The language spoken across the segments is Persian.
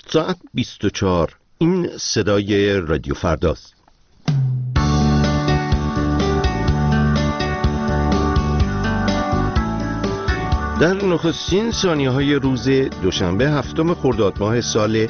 ساعت 24. این صدای رادیو فرداست. در نخستین ثانیه‌های روز دوشنبه هفتم خرداد ماه سال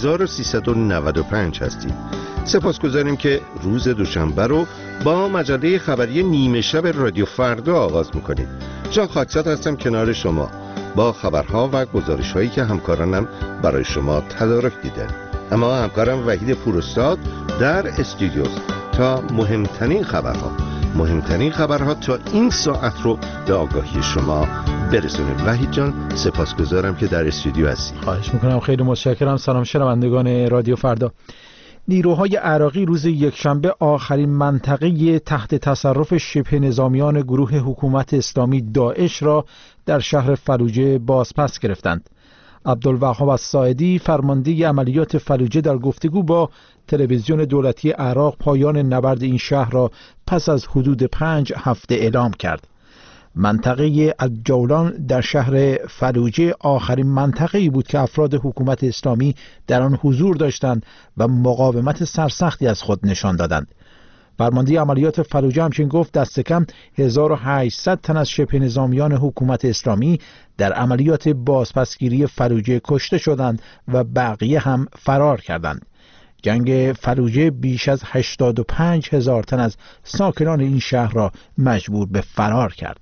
1395 هستیم. سپاسگزاریم که روز دوشنبه رو با مجله خبری نیمه شب رادیو فردا آغاز میکنید. جان خاکزاد هستم کنار شما با خبرها و گزارش‌هایی که همکارانم برای شما تدارک دیدن. اما همکارم وحید پوراستاد در استودیوست تا مهمترین خبرها تا این ساعت رو به آگاهی شما برسونیم. وحید جان سپاسگزارم که در استودیو هستی. خواهش میکنم، خیلی متشکرم. سلام شنوندگان رادیو فردا. نیروهای عراقی روز یکشنبه آخرین منطقه تحت تصرف شبه نظامیان گروه حکومت اسلامی داعش را در شهر فلوجه بازپس گرفتند. عبدالوهاب الساعدی فرمانده عملیات فلوجه در گفتگو با تلویزیون دولتی عراق پایان نبرد این شهر را پس از حدود 5 هفته اعلام کرد. منطقه الجولان در شهر فلوجه آخرین منطقه‌ای بود که افراد حکومت اسلامی در آن حضور داشتند و مقاومت سرسختی از خود نشان دادند. فرمانده عملیات فلوجه همچنین گفت دست کم 1800 تن از شبه نظامیان حکومت اسلامی در عملیات بازپسگیری فلوجه کشته شدند و بقیه هم فرار کردند. جنگ فلوجه بیش از 85,000 تن از ساکنان این شهر را مجبور به فرار کرد.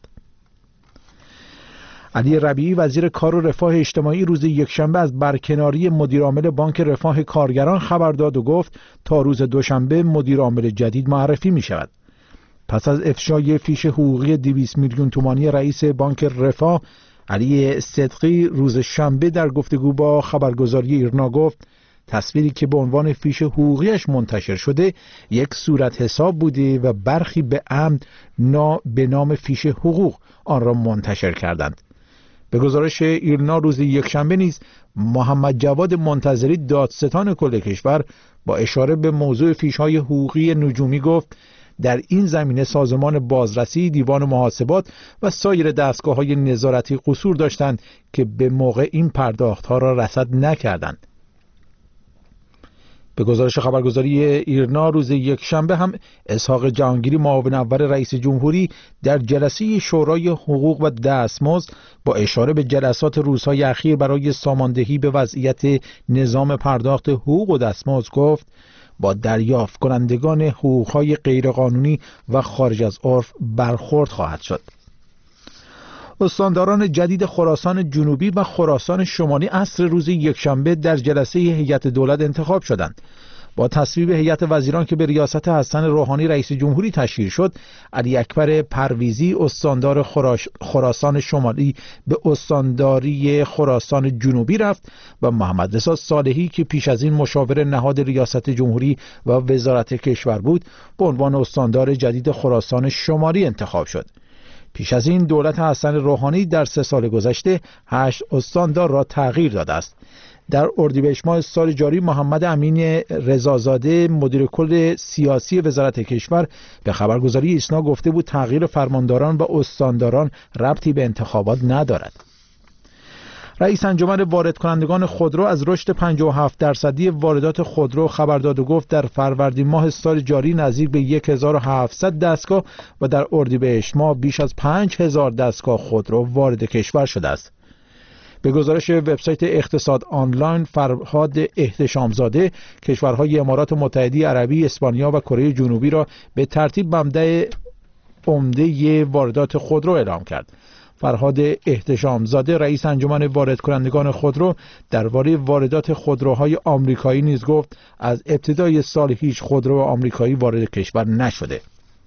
علی ربیعی وزیر کار و رفاه اجتماعی روز یکشنبه از برکناری مدیرعامل بانک رفاه کارگران خبر داد و گفت تا روز دوشنبه مدیرعامل جدید معرفی می شود. پس از افشای فیش حقوقی 200 میلیون تومانی رئیس بانک رفاه، علی صدقی روز شنبه در گفتگو با خبرگزاری ایرنا گفت تصویری که به عنوان فیش حقوقیش منتشر شده یک صورت حساب بوده و برخی به عمد به نام فیش حقوق آن را منتشر کردند. به گزارش ایرنا روز یکشنبه نیز محمد جواد منتظری دادستان کل کشور با اشاره به موضوع فیش‌های حقوقی نجومی گفت در این زمینه سازمان بازرسی، دیوان محاسبات و سایر دستگاه‌های نظارتی قصور داشتند که به موقع این پرداخت‌ها را رصد نکردند. به گزارش خبرگزاری ایرنا روز یکشنبه هم اسحاق جهانگیری معاون اول رئیس جمهوری در جلسه شورای حقوق و دستمزد با اشاره به جلسات روزهای اخیر برای ساماندهی به وضعیت نظام پرداخت حقوق و دستمزد گفت با دریافت کنندگان حقوقهای غیرقانونی و خارج از عرف برخورد خواهد شد. استانداران جدید خراسان جنوبی و خراسان شمالی عصر روز یکشنبه در جلسه هیئت دولت انتخاب شدند. با تصویب هیئت وزیران که به ریاست حسن روحانی رئیس جمهوری تشکیل شد، علی اکبر پرویزی استاندار خراسان شمالی به استانداری خراسان جنوبی رفت و محمد رضا صالحی که پیش از این مشاور نهاد ریاست جمهوری و وزارت کشور بود به عنوان استاندار جدید خراسان شمالی انتخاب شد. پیش از این دولت حسن روحانی در 3 سال گذشته 8 استاندار را تغییر داده است. در اردیبهشت ماه سال جاری محمد امین رضازاده مدیر کل سیاسی وزارت کشور به خبرگزاری ایسنا گفته بود تغییر فرمانداران و استانداران ربطی به انتخابات ندارد. رئیس انجمن وارد کنندگان خودرو از رشد 57% واردات خودرو خبر داد و گفت در فروردین ماه سال جاری نزدیک به 1700 دستگاه و در اردیبهشت ماه بیش از 5000 دستگاه خودرو وارد کشور شده است. به گزارش وبسایت اقتصاد آنلاین، فرهاد احتشامزاده کشورهای امارات متحده عربی، اسپانیا و کره جنوبی را به ترتیب منبع عمده واردات خودرو اعلام کرد. فرهاد احتشامزاده رئیس انجمن وارد کنندگان خودرو درباره واردات خودروهای آمریکایی نیز گفت از ابتدای سال هیچ خودرو آمریکایی وارد کشور نشده.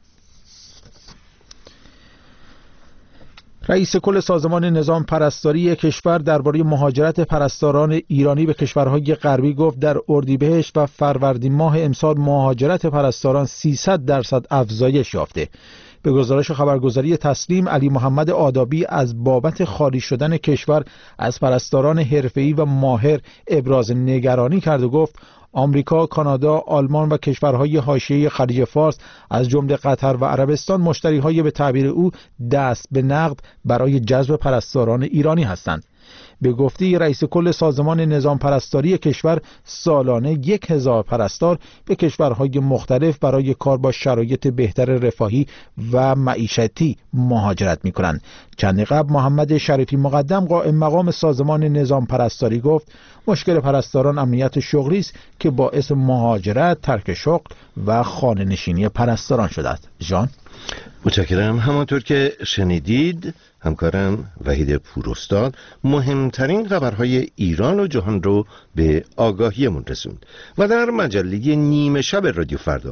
رئیس کل سازمان نظام پرستاری کشور درباره مهاجرت پرستاران ایرانی به کشورهای غربی گفت در اردیبهشت و فروردین ماه امسال مهاجرت پرستاران 300% افزایش یافته. به گزارش خبرگزاری تسلیم، علی محمد آدابی از بابت خالی شدن کشور از پرستاران حرفه‌ای و ماهر ابراز نگرانی کرد و گفت آمریکا، کانادا، آلمان و کشورهای حاشیه خلیج فارس از جمله قطر و عربستان مشتری‌های به تعبیر او دست به نقد برای جذب پرستاران ایرانی هستند. به گفته رئیس کل سازمان نظام پرستاری کشور، سالانه 1000 پرستار به کشورهای مختلف برای کار با شرایط بهتر رفاهی و معیشتی مهاجرت می‌کنند. چند قبل محمد شریفی مقدم قائم مقام سازمان نظام پرستاری گفت مشکل پرستاران امنیت شغلی است که باعث مهاجرت، ترک شغل و خانه نشینی پرستاران شده است. جان متشکرم. همانطور که شنیدید همکارم وحید پوراستاد مهمترین خبرهای ایران و جهان رو به آگاهیمون رسوند و در مجله نیمه شب رادیو فردا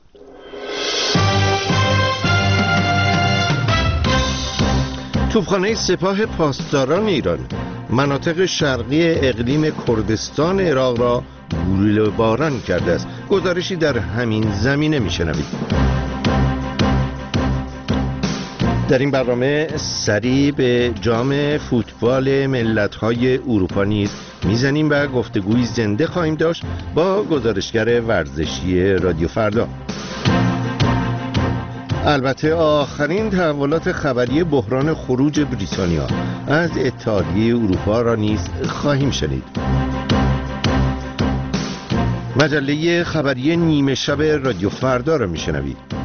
توپخانه سپاه پاسداران ایران مناطق شرقی اقلیم کردستان عراق را گلوله باران کرده است. گزارشی در همین زمینه میشنوید. در این برنامه سری به جام فوتبال ملت‌های اروپا نیز میزنیم و گفتگوی زنده خواهیم داشت با گزارشگر ورزشی رادیو فردا. البته آخرین تحولات خبری بحران خروج بریتانیا از اتحادیه اروپا را نیز خواهیم شنید. مجله خبری نیمه شب رادیو فردا را میشنوید.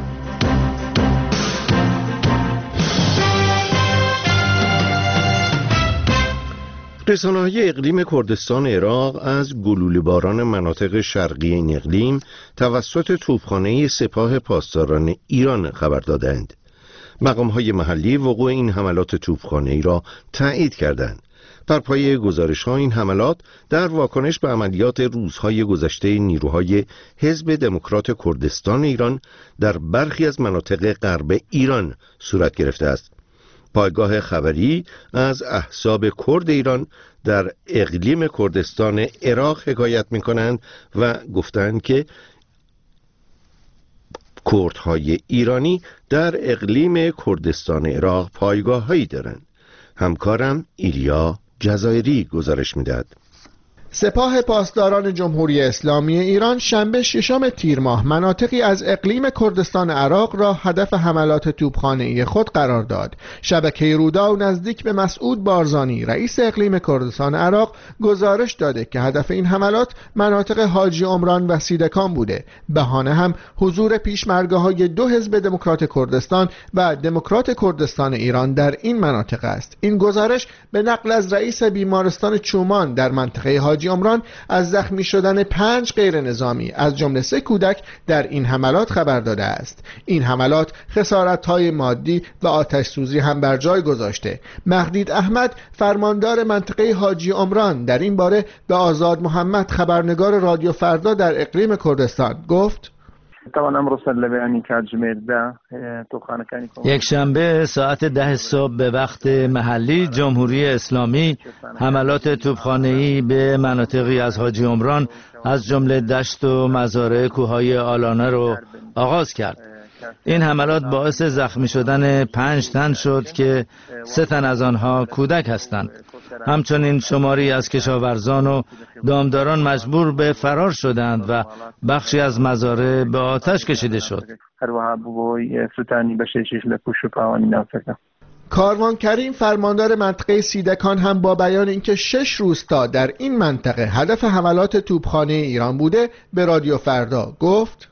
رسانه‌های اقلیم کردستان عراق از گلوله باران مناطق شرقی این اقلیم توسط توپخانه سپاه پاسداران ایران خبر دادند. مقام‌های محلی وقوع این حملات توپخانه‌ای را تایید کردند. بر پایه گزارش‌ها این حملات در واکنش به عملیات روزهای گذشته نیروهای حزب دموکرات کردستان ایران در برخی از مناطق غرب ایران صورت گرفته است. پایگاه خبری از احزاب کرد ایران در اقلیم کردستان عراق حکایت می‌کنند و گفتند که کردهای ایرانی در اقلیم کردستان عراق پایگاه‌هایی دارند. همکارم ایلیا جزایری گزارش می‌دهد. سپاه پاسداران جمهوری اسلامی ایران شنبه 6 تیر ماه مناطقی از اقلیم کردستان عراق را هدف حملات توپخانه‌ای خود قرار داد. شبکه رودا نزدیک به مسعود بارزانی رئیس اقلیم کردستان عراق گزارش داده که هدف این حملات مناطق حاجی عمران و سیدکان بوده. بهانه هم حضور پیشمرگه‌های دو حزب دموکرات کردستان و دموکرات کردستان ایران در این مناطق است. این گزارش به نقل از رئیس بیمارستان چومان در منطقه حاجی عمران از زخمی شدن 5 غیر نظامی از جمله 3 کودک در این حملات خبر داده است. این حملات خسارت‌های مادی و آتش سوزی هم بر جای گذاشته. مهدید احمد فرماندار منطقه حاجی عمران در این باره به آزاد محمد خبرنگار رادیو فردا در اقلیم کردستان گفت: یک شنبه ساعت 10 صبح به وقت محلی جمهوری اسلامی حملات توپخانه‌ای به مناطقی از حاجی عمران از جمله دشت و مزارع کوههای آلانه رو آغاز کرد. این حملات باعث زخمی شدن 5 تن شد که 3 تن از آنها کودک هستند. همچنین شماری از کشاورزان و دامداران مجبور به فرار شدند و بخشی از مزارع به آتش کشیده شد. کاروان کریم فرماندار منطقه سیدکان هم با بیان اینکه 6 روستا در این منطقه هدف حملات توپخانه ایران بوده به رادیو فردا گفت: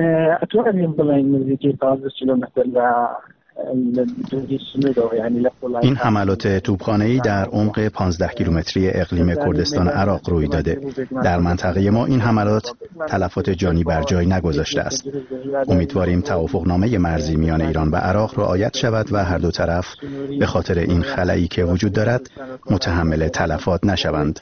این حملات توپخانه‌ای در عمق 15 کیلومتری اقلیم کردستان عراق روی داده. در منطقه ما این حملات تلفات جانی بر جای نگذاشته است. امیدواریم توافقنامه مرزی میان ایران و عراق رعایت شود و هر دو طرف به خاطر این خلایی که وجود دارد متحمل تلفات نشوند.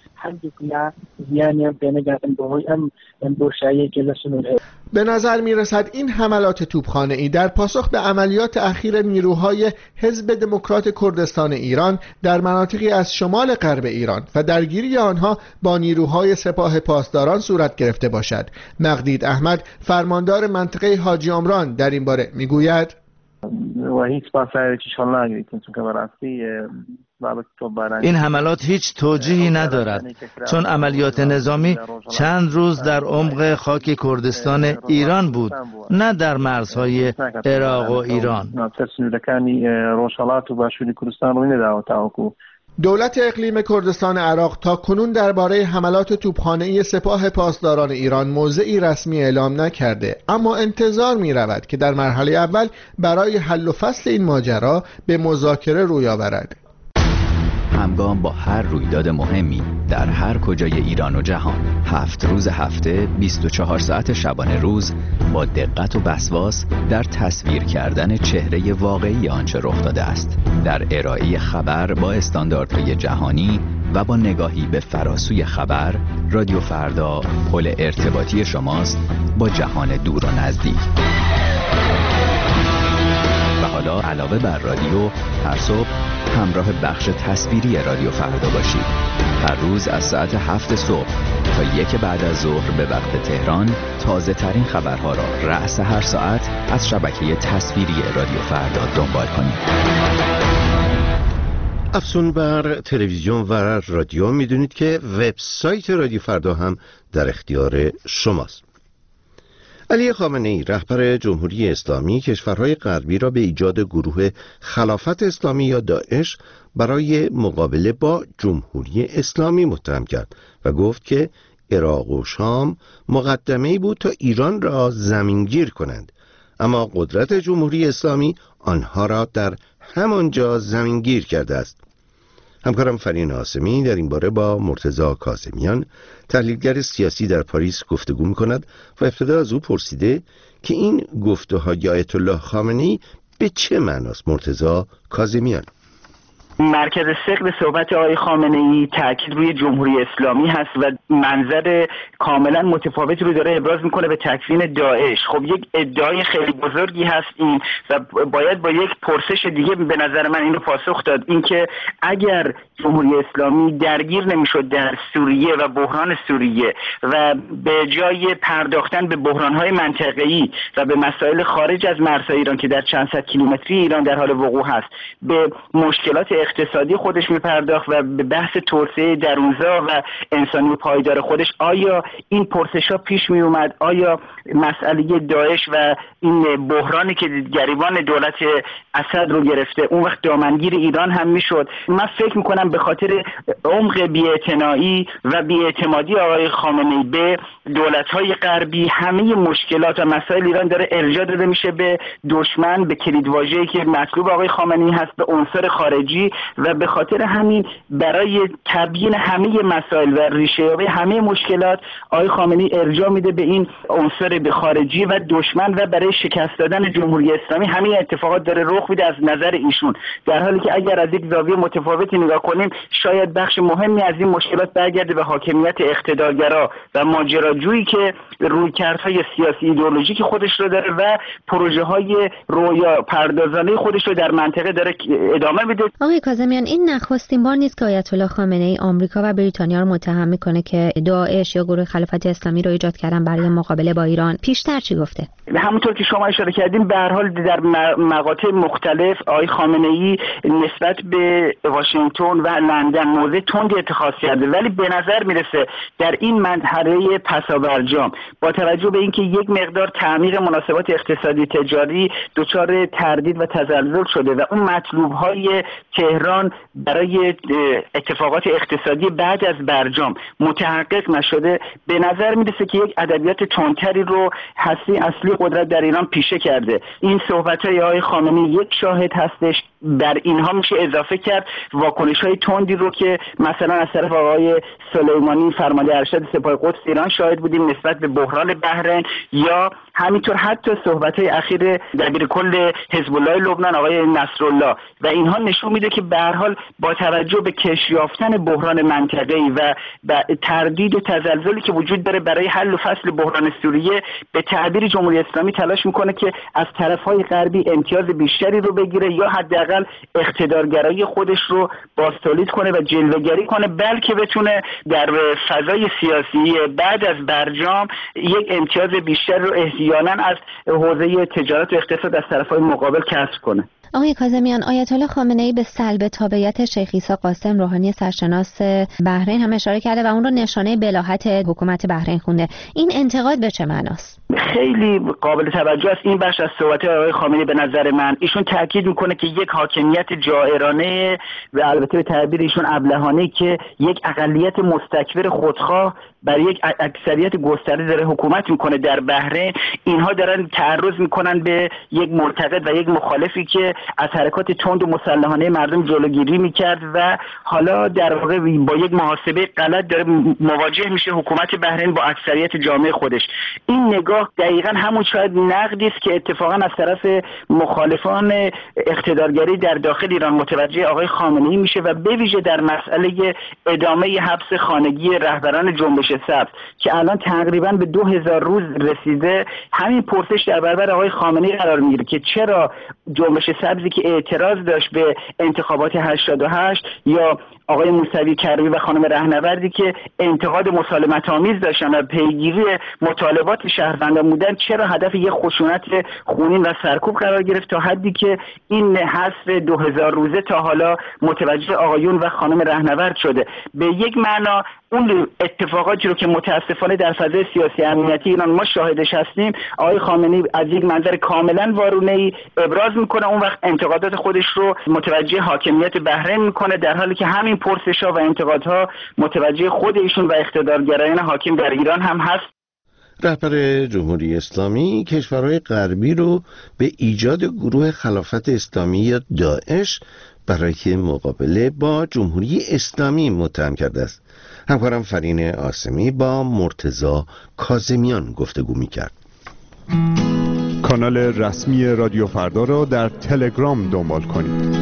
به نظر می رسد این حملات توپخانه‌ای در پاسخ به عملیات اخیر نیروهای حزب دموکرات کردستان ایران در مناطقی از شمال غرب ایران و درگیری آنها با نیروهای سپاه پاسداران صورت گرفته باشد. مهدید احمد فرماندار منطقه حاجی عمران در این باره می گوید: این حملات هیچ توجیهی ندارد، چون عملیات نظامی چند روز در عمق خاک کردستان ایران بود، نه در مرزهای عراق و ایران. دولت اقلیم کردستان عراق تا کنون درباره حملات توپخانه‌ای سپاه پاسداران ایران موضعی رسمی اعلام نکرده، اما انتظار می رود که در مرحله اول برای حل و فصل این ماجرا به مذاکره روی آورد. همگام با هر رویداد مهمی در هر کجای ایران و جهان، 7 روز هفته 24 ساعت شبانه روز با دقت و وسواس در تصویر کردن چهره واقعی آنچه رخ داده است، در ارائه خبر با استانداردهای جهانی و با نگاهی به فراسوی خبر، رادیو فردا پل ارتباطی شماست با جهان دور و نزدیک. و حالا علاوه بر رادیو، هر صبح همراه بخش تصویری رادیو فردا باشید. هر روز از ساعت 7 صبح تا 1 بعد از ظهر به وقت تهران تازه ترین خبرها را رأس هر ساعت از شبکه تصویری رادیو فردا دنبال کنید. افزون بر تلویزیون و رادیو، میدونید که وبسایت رادیو فردا هم در اختیار شماست. علی خامنه‌ای رهبر جمهوری اسلامی کشورهای غربی را به ایجاد گروه خلافت اسلامی یا داعش برای مقابله با جمهوری اسلامی متهم کرد و گفت که عراق و شام مقدمه‌ای بود تا ایران را زمینگیر کنند، اما قدرت جمهوری اسلامی آنها را در همانجا زمینگیر کرده است. همکارم فرین عاصمی در این باره با مرتضی کاظمیان، تحلیلگر سیاسی در پاریس گفتگو می‌کند و ابتدا از او پرسیده که این گفته‌های آیت الله خامنه‌ای به چه معناست. مرتضی کاظمیان: مرکز ثقل صحبت آقای خامنه‌ای تاکید روی جمهوری اسلامی هست و منظر کاملا متفاوتی رو داره ابراز میکنه به تکوین داعش. خب یک ادعای خیلی بزرگی هست این و باید با یک پرسش دیگه به نظر من این رو پاسخ داد، اینکه اگر جمهوری اسلامی درگیر نمیشد در سوریه و بحران سوریه و به جای پرداختن به بحران‌های منطقه‌ای و به مسائل خارج از مرزهای ایران که در چند صد کیلومتری ایران در حال وقوع هست، به مشکلات اقتصادی خودش میپرداخت و به بحث توسعه درونزا و انسانی پایدار خودش، آیا این پرسش‌ها پیش می اومد؟ آیا مسئله داعش و این بحرانی که گریبان دولت اسد رو گرفته اون وقت دامنگیر ایران هم میشد؟ من فکر میکنم به خاطر عمق بی‌اعتنایی و بی‌اعتمادی آقای خامنه‌ای به دولت‌های غربی، همه مشکلات و مسائل ایران داره ارجاع داده میشه به دشمن، به کلیدواژه‌ای که مطلوب آقای خامنه‌ای هست، به عنصر خارجی، و به خاطر همین برای تبیین همه مسائل و ریشه‌یابی همه مشکلات آقای خامنه‌ای ارجاع میده به این عنصر خارجی و دشمن و برای شکست دادن جمهوری اسلامی همه اتفاقات داره رخ میده از نظر ایشون، در حالی که اگر از یک زاویه متفاوتی نگاه کنیم شاید بخش مهمی از این مشکلات برگرده به حاکمیت اقتدارگرا و ماجراجویی که رویکردهای سیاسی ایدئولوژیک خودش رو داره و پروژه‌های رویا پردازانه خودش رو در منطقه داره ادامه میده. آقای کاظمیان، این نخستین بار نیست که آیت الله خامنه‌ای آمریکا و بریتانیا رو متهم میکنه که داعش یا گروه خلافت اسلامی رو ایجاد کردن برای مقابله با ایران. پیشتر چی گفته؟ همونطور که شما اشاره کردین به هر حال در مقاطع مختلف آقای خامنه‌ای نسبت به واشنگتن و لندن موضع تندی اتخاذ کرده، ولی به نظر میرسه در این مرحله پسابرجام با توجه به اینکه یک مقدار تعمیق مناسبات اقتصادی تجاری دچار تردید و تزلزل شده و اون مطلوب‌های تهران برای اتفاقات اقتصادی بعد از برجام متحقق نشده، به نظر میرسه که یک ادبیات تندتری رو هسته اصلی قدرت در ایران پیشه کرده. این صحبت‌های آقای خامنه‌ای یک شاهد هستش، در اینها میشه اضافه کرد واکنش‌های تندی رو که مثلا از طرف آقای سلیمانی فرمانده ارشد سپاه قدس ایران شاهد بودیم نسبت به بحران بحرین، یا همینطور حتی صحبت‌های اخیر دبیر کل حزب الله لبنان آقای نصرالله، و اینها نشون میده که به هر حال با توجه به کش یافتن بحران منطقه‌ای و تردید و تزلزلی که وجود داره برای حل و فصل بحران سوریه، به تعبیر جمهوری اسلامی تلاش میکنه که از طرف‌های غربی امتیاز بیشتری رو بگیره یا حداقل حداقل اقتدارگرایی خودش رو بازتولید کنه و جلوه‌گری کنه، بلکه بتونه در فضای سیاسی بعد از برجام یک امتیاز بیشتر رو احیانا از حوزه تجارت و اقتصاد از طرف‌های مقابل کسب کنه. آقای کاظمیان، آیت الله خامنه‌ای به سلب تابعیت شیخ عیسی قاسم روحانی سرشناس بحرین هم اشاره کرده و اون رو نشانه بلاهت حکومت بحرین خونده. این انتقاد به چه معناست؟ خیلی قابل توجه است این بخش از صحبت آقای خامنه‌ای. به نظر من ایشون تاکید میکنه که یک حاکمیت جائرانه و البته به تعبیر ایشون ابلهانه که یک اقلیت مستکبر خودخواه بر یک اکثریت گسترده داره حکومت میکنه در بحرین، اینها دارن تعرض میکنن به یک معتقد و یک مخالفی که از حرکات تند و مسلحانه مردم جلوگیری میکرد و حالا در واقع با یک محاسبه غلط داره مواجه میشه حکومت بحرین با اکثریت جامعه خودش. این نگاه دقیقاً همون شاید نقدی است که اتفاقاً از طرف مخالفان اقتدارگری در داخل ایران متوجه آقای خامنه‌ای میشه و به ویژه در مسئله ادامه حبس خانگی رهبران جنبش سبز که الان تقریباً به 2000 روز رسیده. همین پرسش در برابر آقای خامنه‌ای قرار میگیره که چرا جنبش سبزی که اعتراض داشت به انتخابات 88 یا آقای موسوی کروی و خانم رهنوردی که انتقاد مسالمت‌آمیز داشتن و پیگیری مطالبات شهروندان بودن، چرا هدف یک خشونت خونین و سرکوب قرار گرفت تا حدی که این حذف 2000 روزه تا حالا متوجه آقایون و خانم رهنورد شده. به یک معنا اون اتفاقاتی رو که متاسفانه در فضای سیاسی امنیتی ایران ما شاهدش هستیم، آقای خامنه‌ای از یک منظر کاملا وارونه‌ای ابراز میکنه، اون وقت انتقادات خودش رو متوجه حاکمیت بحرین میکنه، در حالی که همین پرسش‌ها و انتقادها متوجه خود ایشون و اقتدارگرایان حاکم در ایران هم هست. رهبر جمهوری اسلامی کشورهای غربی رو به ایجاد گروه خلافت اسلامی یا داعش برای مقابله با جمهوری اسلامی متهم کرده است. همکارم فرین آسمی با مرتضی کاظمیان گفتگو می‌کرد. کانال رسمی رادیو فردا را در تلگرام دنبال کنید.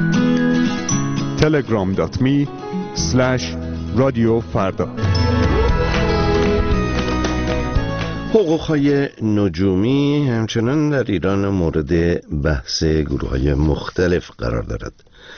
telegram.me/رادیوفردا. حقوق‌های نجومی همچنان در ایران مورد بحث گروه‌های مختلف قرار دارد.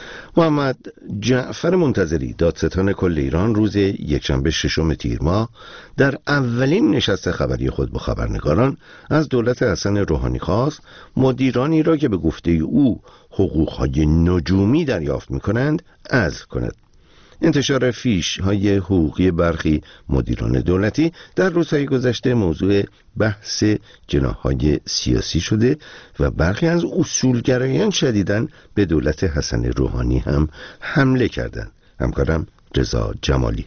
محمد جعفر منتظری دادستان کل ایران روز یکشنبه 6 تیر ماه در اولین نشست خبری خود با خبرنگاران از دولت حسن روحانی خواست مدیرانی را که به گفته او حقوق‌های نجومی دریافت می‌کنند عزل کند. انتشار فیش های حقوقی برخی مدیران دولتی در روزهای گذشته موضوع بحث جناح‌های سیاسی شده و برخی از اصولگرایان شدیداً به دولت حسن روحانی هم حمله کردند. همکارم رضا جمالی.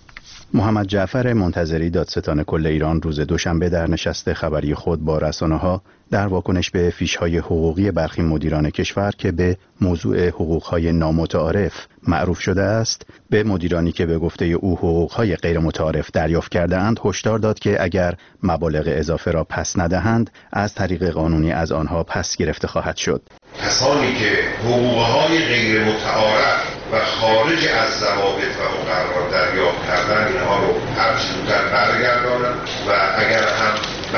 محمد جعفر منتظری دادستان کل ایران روز دوشنبه در نشست خبری خود با رسانه‌ها در واکنش به فیش‌های حقوقی برخی مدیران کشور که به موضوع حقوق‌های نامتعارف معروف شده است، به مدیرانی که به گفته او حقوق‌های غیر متعارف دریافت کرده‌اند هشدار داد که اگر مبالغ اضافه را پس ندهند از طریق قانونی از آنها پس گرفته خواهد شد. کسانی که حقوق‌های غیر متعارف و خارج از ضوابط و مقررات دریافت کردن اینها رو هر چه زودتر برگردانند و اگر هم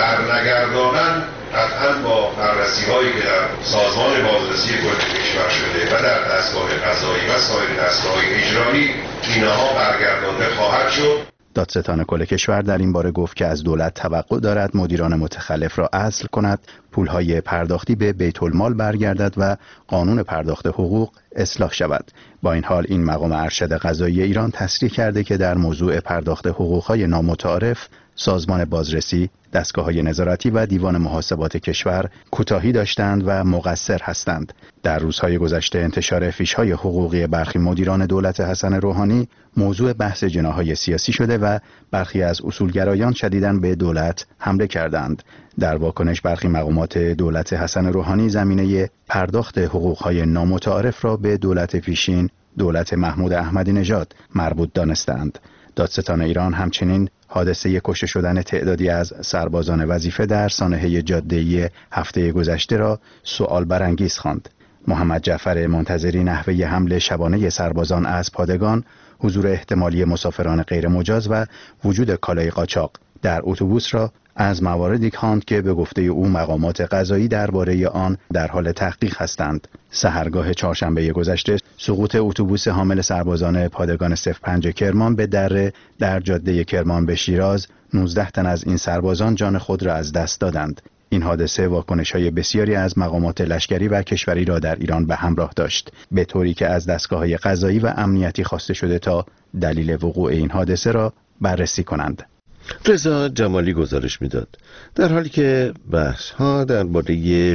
برنگردانند قطعاً با بررسی‌هایی که در سازمان بازرسی کل کشور شده و در دستگاه قضایی و سایر دستگاه‌های اجرایی اینها برگردانده خواهد شد. دادستان کل کشور در این باره گفت که از دولت توقع دارد مدیران متخلف را عزل کند، پولهای پرداختی به بیت المال برگردد و قانون پرداخت حقوق اصلاح شود. با این حال این مقام ارشد قضایی ایران تصریح کرده که در موضوع پرداخت حقوقهای نامتعارف سازمان بازرسی، دستگاه‌های نظارتی و دیوان محاسبات کشور کوتاهی داشتند و مقصر هستند. در روزهای گذشته انتشار فیش‌های حقوقی برخی مدیران دولت حسن روحانی موضوع بحث جناح‌های سیاسی شده و برخی از اصولگرایان شدیداً به دولت حمله کردند. در واکنش برخی مقامات دولت حسن روحانی زمینه پرداخت حقوق‌های نامتعارف را به دولت پیشین، دولت محمود احمدی نژاد مربوط دانستند. دادستان ایران همچنین حادثه کشته شدن تعدادی از سربازان وظیفه در سانحه جاده‌ای هفته گذشته را سؤال برانگیز خواند. محمد جعفر منتظری نحوه حمله شبانه سربازان از پادگان، حضور احتمالی مسافران غیر مجاز و وجود کالای قاچاق در اتوبوس را از مواردی خواند که به گفته او مقامات قضایی درباره آن در حال تحقیق هستند. سحرگاه چهارشنبه گذشته سقوط اتوبوس حامل سربازان پادگان 05 کرمان به دره در جاده کرمان به شیراز 19 تن از این سربازان جان خود را از دست دادند. این حادثه واکنش‌های بسیاری از مقامات لشکری و کشوری را در ایران به همراه داشت، به طوری که از دستگاه‌های قضایی و امنیتی خواسته شده تا دلیل وقوع این حادثه را بررسی کنند. رضا جمالی گزارش میداد. در حالی که بحث‌ها درباره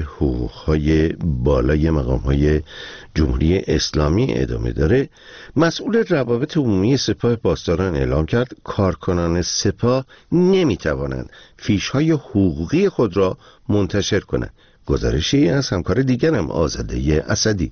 حقوق‌های بالای مقام‌های جمهوری اسلامی ادامه داره، مسئول روابط عمومی سپاه پاسداران اعلام کرد کارکنان سپاه نمی‌توانند فیش‌های حقوقی خود را منتشر کنند. گزارشی از همکار دیگرم آزاده اسدی.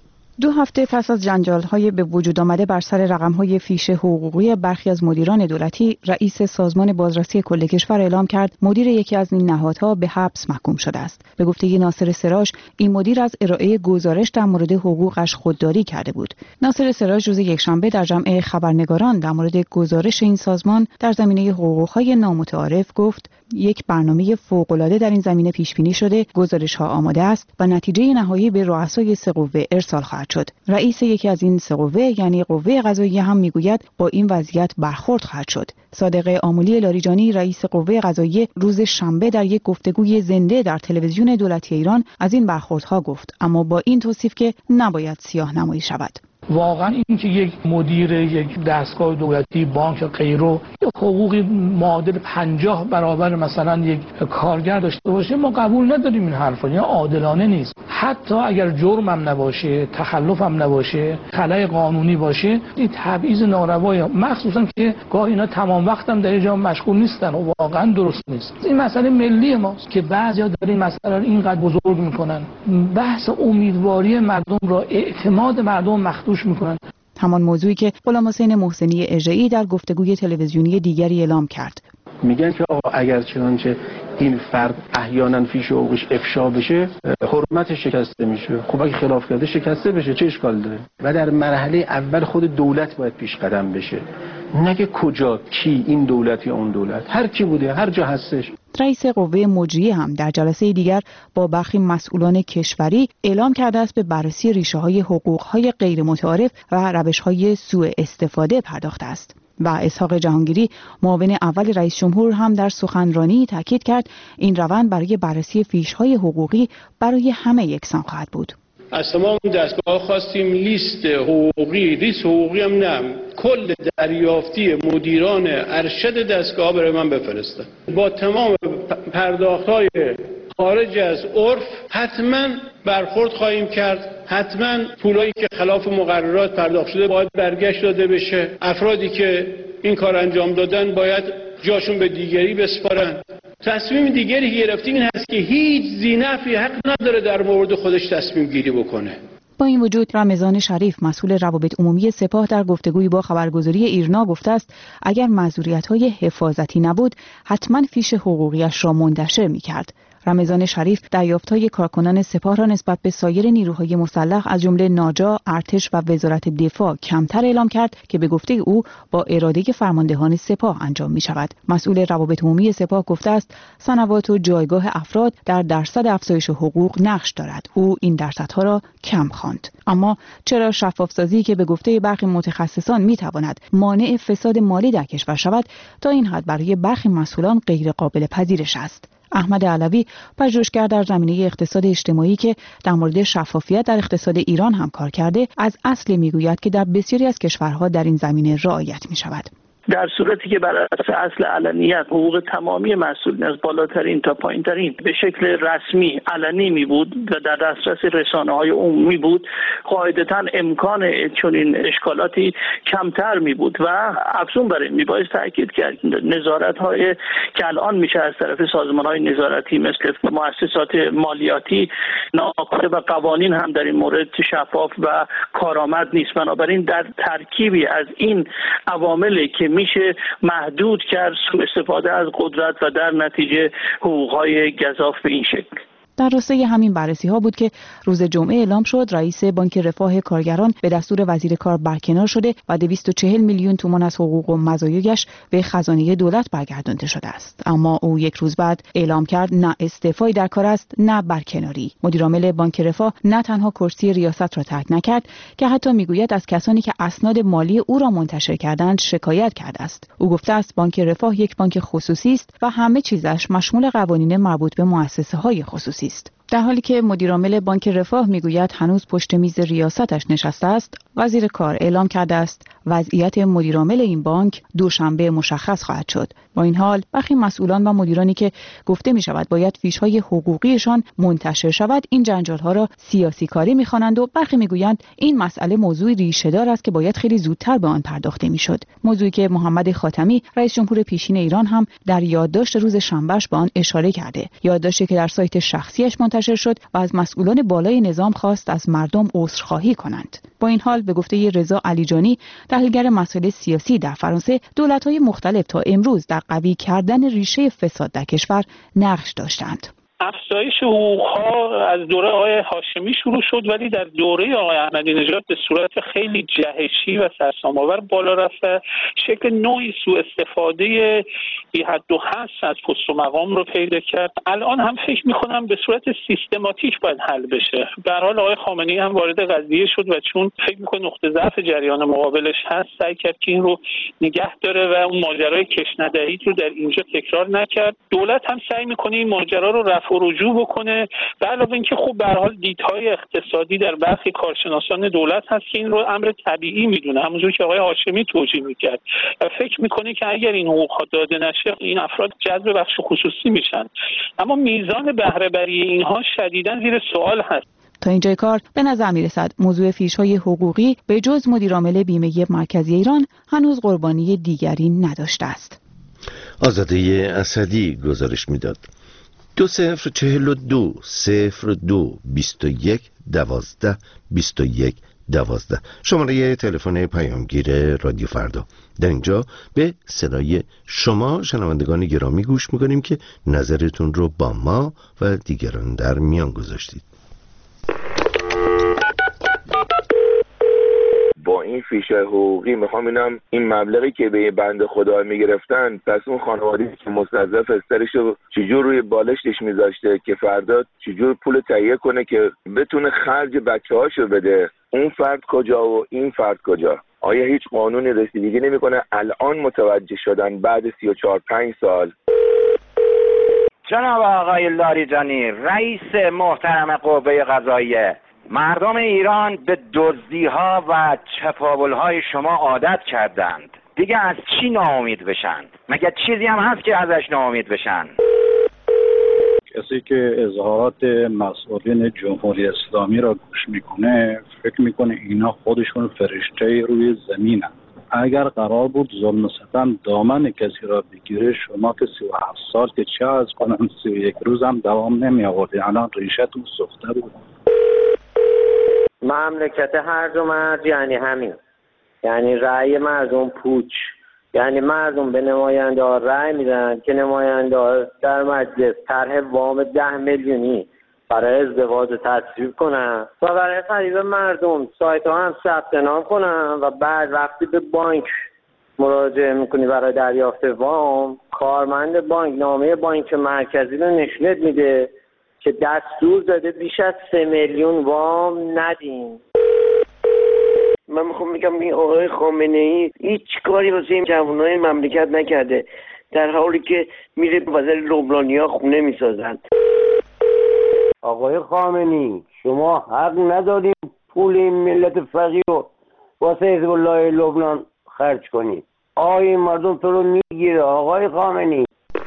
2 هفته پس از جنجال‌های به وجود آمده بر سر رقم‌های فیش حقوقی برخی از مدیران دولتی، رئیس سازمان بازرسی کل کشور اعلام کرد مدیر یکی از این نهادها به حبس محکوم شده است. به گفته ناصر سراج، این مدیر از ارائه گزارش در مورد حقوقش خودداری کرده بود. ناصر سراج روز یکشنبه در جمع خبرنگاران در مورد گزارش این سازمان در زمینه حقوق‌های نامتعارف گفت: یک برنامه فوق‌العاده در این زمینه پیش بینی شده، گزارش‌ها آماده است و نتیجه نهایی به رؤسای 3 قوه ارسال خواهد شد. رئیس یکی از این 3 قوه یعنی قوه قضاییه هم میگوید با این وضعیت برخورد خواهد شد. صادق آملی لاریجانی رئیس قوه قضاییه روز شنبه در یک گفتگوی زنده در تلویزیون دولتی ایران از این برخوردها گفت، اما با این توصیف که نباید سیاه‌نمایی شود. واقعا این که یک مدیر یک دستگاه دولتی، بانک غیره حقوقی معادل 50 برابر مثلا یک کارگر داشته باشه، ما قبول نداریم این حرفا. یعنی عادلانه نیست. حتی اگر جرم هم نباشه، تخلف هم نباشه، خلای قانونی باشه، این تبعیض ناروایی، مخصوصا که گاهی اینا تمام وقت هم در اینجا مشغول نیستن و واقعا درست نیست. این مسئله ملی ماست که بعضیا دارن مسئله رو اینقدر بزرگ میکنن. بحث امیدواری مردم را، اعتماد مردم مخدوش میکنن. همان موضوعی که غلام حسین محسنی اژه‌ای در گفتگوی تلویزیونی دیگری اعلام کرد. میگن که آقا اگر چنانچه این فرد احیانا فیش حقوقش افشا بشه، حرمتش شکسته میشه. خب اگه خلاف کرده شکسته بشه، چه اشکال داره؟ و در مرحله اول خود دولت باید پیش قدم بشه، نگه کجا، کی، این دولت یا اون دولت، هر کی بوده، هر جا هستش. رئیس قوه مجریه هم در جلسه دیگر با برخی مسئولان کشوری اعلام کرده است به بررسی ریشه‌های حقوق‌های غیر متعارف و روش‌های سوء استفاده پرداخته است. و اسحاق جهانگیری معاون اول رئیس جمهور هم در سخنرانی تاکید کرد این روند برای بررسی فیش‌های حقوقی برای همه یکسان خواهد بود. از تمام دستگاه خواستیم لیست حقوقی هم نه، کل دریافتی مدیران ارشد دستگاه برای من بفرستن با تمام پرداخت‌های خارج از عرف. حتما برخورد خواهیم کرد، حتما پولایی که خلاف مقررات پرداخت شده باید برگشت داده بشه. افرادی که این کار انجام دادن باید جاشون به دیگری بسپارن. تصمیم دیگری که گرفتیم این هست که هیچ ذینفی حق نداره در مورد خودش تصمیم گیری بکنه. با این وجود رمضان شریف مسئول روابط عمومی سپاه در گفتگویی با خبرگزاری ایرنا گفته است اگر معذوریت‌های حفاظتی نبود حتما فیش حقوقیش را منتشر می‌کرد. رمضان شریف دریافت‌های کارکنان سپاه را نسبت به سایر نیروهای مسلح از جمله ناجا، ارتش و وزارت دفاع کمتر اعلام کرد که به گفته او با اراده فرماندهان سپاه انجام می‌شود. مسئول روابط عمومی سپاه گفته است سنوات و جایگاه افراد در درصد افزایش حقوق نقش دارد. او این درصدها را کم خواند. اما چرا شفاف‌سازی که به گفته برخی متخصصان می‌تواند مانع فساد مالی در کشور شود تا این حد برای برخی مسئولان غیر قابل پذیرش است؟ احمد علوی پژوهشگر در زمینه اقتصاد اجتماعی که در مورد شفافیت در اقتصاد ایران هم کار کرده از اصل میگوید که در بسیاری از کشورها در این زمینه رعایت می‌شود. در صورتی که بر اساس اصل علنیت حقوق تمامی مسئولین از بالاترین تا پایینترین به شکل رسمی علنی می بود و در دسترس رسانه‌های عمومی بود، قاعدتاً امکان چنین اشکالاتی کمتر می بود و افزون بر این میبایست تاکید کرد نظارت‌های که الان میشه از طرف سازمان‌های نظارتی مثل مؤسسات مالیاتی ناقصه و قوانین هم در این مورد شفاف و کارآمد نیست. بنابراین در ترکیبی از این عواملی که میشه محدود کرد سوء استفاده از قدرت و در نتیجه حقوق‌های گزاف به این شکل. در راستای همین بررسی ها بود که روز جمعه اعلام شد رئیس بانک رفاه کارگران به دستور وزیر کار برکنار شده و 240 میلیون تومان از حقوق و مزایایش به خزانه دولت برگردانده شده است. اما او یک روز بعد اعلام کرد نه استعفایی در کار است نه برکناری. مدیرعامل بانک رفاه نه تنها کرسی ریاست را ترک نکرد که حتی میگوید از کسانی که اسناد مالی او را منتشر کردند شکایت کرده است. او گفته است بانک رفاه یک بانک خصوصی است و همه چیزش مشمول قوانین مربوط به مؤسسه‌های خصوصی است. در حالی که مدیرعامل بانک رفاه میگوید هنوز پشت میز ریاستش نشسته است، وزیر کار اعلام کرده است وضعیت مدیرعامل این بانک دوشنبه مشخص خواهد شد. با این حال برخی مسئولان و مدیرانی که گفته می شود باید فیش‌های حقوقیشان منتشر شود این جنجال‌ها را سیاسی کاری می‌خوانند و برخی میگویند این مسئله موضوعی ریشه‌دار است که باید خیلی زودتر به آن پرداخته می‌شد. موضوعی که محمد خاتمی رئیس جمهور پیشین ایران هم در یادداشت روز شنبهش به آن اشاره کرده. یادداشتی که در سایت شخصیش منتشر شد و از مسئولان بالای نظام خواست از مردم عذرخواهی کنند. با این حال به گفته رضا علیجانی تحلیلگر مسائل سیاسی در فرانسه، دولت‌های مختلف تا امروز در قوی کردن ریشه فساد در کشور نقش داشتند. افزایش حقوق‌ها از دوره آقای هاشمی شروع شد ولی در دوره آقای احمدی نژاد به صورت خیلی جهشی و سرسام‌آور بالا رفته، شکل نوعی سوء استفاده بی حد و حصر از پست و مقام رو پیدا کرد. الان هم فکر می‌کنم به صورت سیستماتیک باید حل بشه. به هر حال آقای خامنه‌ای هم وارد قضیه شد و چون فکر می‌کنه نقطه ضعف جریان مقابلش هست، سعی کرد که این رو نگه داره و اون ماجرای کشندهی رو در اینجا تکرار نکرد. دولت هم سعی می‌کنه این ماجرا رو رفع و رجوع بکنه. به علاوه اینکه خب به هر حال دیدهای اقتصادی در برخی کارشناسان دولت هست که این رو امر طبیعی میدونه، همونجور که آقای هاشمی توجیه میکرد و فکر میکنه که اگر این حقوق‌ها داده نشه این افراد جذب بخش خصوصی میشن. اما میزان بهره بری اینها شدیداً زیر سوال هست. تا اینجای کار به نظر میرسد موضوع فیش‌های حقوقی به جز مدیرعامل بیمه مرکزی ایران هنوز قربانی دیگری نداشته است. آزاده اسدی گزارش میداد. 2042 02 21 12 21 12 شماره تلفن پیامگیر رادیو فردا. در اینجا به صدای شما شنوندگان گرامی گوش میکنیم که نظرتون رو با ما و دیگران در میان گذاشتید. با این فیش حقوقی میخوام این مبلغی که به بنده خدا میگرفتن، پس اون خانواده‌ای که مستضعف استرشو چجور روی بالشتش میذاشته که فردا چجور پول تهیه کنه که بتونه خرج بچه‌هاشو بده، اون فرد کجا و این فرد کجا؟ آیا هیچ قانونی رسیدگی نمیکنه؟ الان متوجه شدن بعد 34-5 سال. جناب آقای لاریجانی، رئیس محترم قوه قضاییه، مردم ایران به دزدی‌ها و چپاول‌های شما عادت کردند. دیگه از چی ناامید بشن؟ مگه چیزی هم هست که ازش ناامید بشن؟ کسی که اظهارات مسئولین جمهوری اسلامی را گوش میکنه فکر میکنه اینا خودشون فرشته روی زمینن. اگر قرار بود ظلم ستم دامن کسی را بگیره، شما که 37 سال که چه از کنن 31 روز هم دوام نمی آوردی، الان ریشتون سوخته بود. مملکت هرج و مرج یعنی همین، یعنی رأی مردم پوچ، یعنی مردم به نماینده ها رأی میدن که نماینده ها در مجلس طرح وام 10 میلیونی برای ازدواج تصویب کنن و برای فریب مردم سایت ها هم ثبت نام کنن و بعد وقتی به بانک مراجعه میکنی برای دریافت وام، کارمند بانک نامه بانک مرکزی رو نشونت میده که دستور داده بیش از 3 میلیون وام ندین. من میخوام میگم این آقای خامنه‌ای هیچ کاری واسه این جوانای مملکت نکرده، در حالی که میره واسه لبنانیا خونه میسازن. آقای خامنه‌ای شما حق نداریم پول این ملت فقیر رو واسه حزب الله لبنان خرج کنید. آقای مردم تو رو میگیره آقای خامنه‌ای.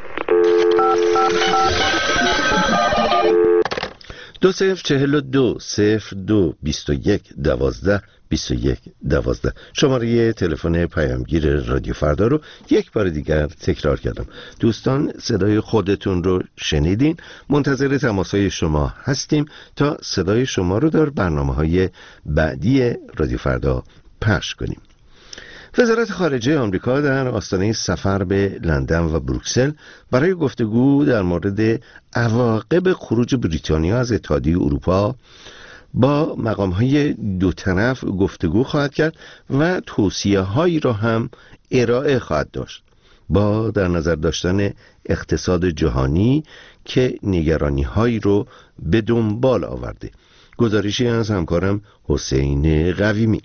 2042 02 21 12 21 12 شماره تلفن پیامگیر رادیو فردا رو یک بار دیگر تکرار کردم. دوستان صدای خودتون رو شنیدین، منتظر تماسهای شما هستیم تا صدای شما رو در برنامه‌های بعدی رادیو فردا پخش کنیم. وزارت خارجه آمریکا در آستانه سفر به لندن و بروکسل برای گفتگو در مورد عواقب خروج بریتانیا از اتحادیه اروپا با مقام‌های دو طرف گفتگو خواهد کرد و توصیه‌هایی را هم ارائه خواهد داشت با در نظر داشتن اقتصاد جهانی که نگرانی‌هایی رو به دنبال آورده. گزارشی از همکارم حسین قویمی.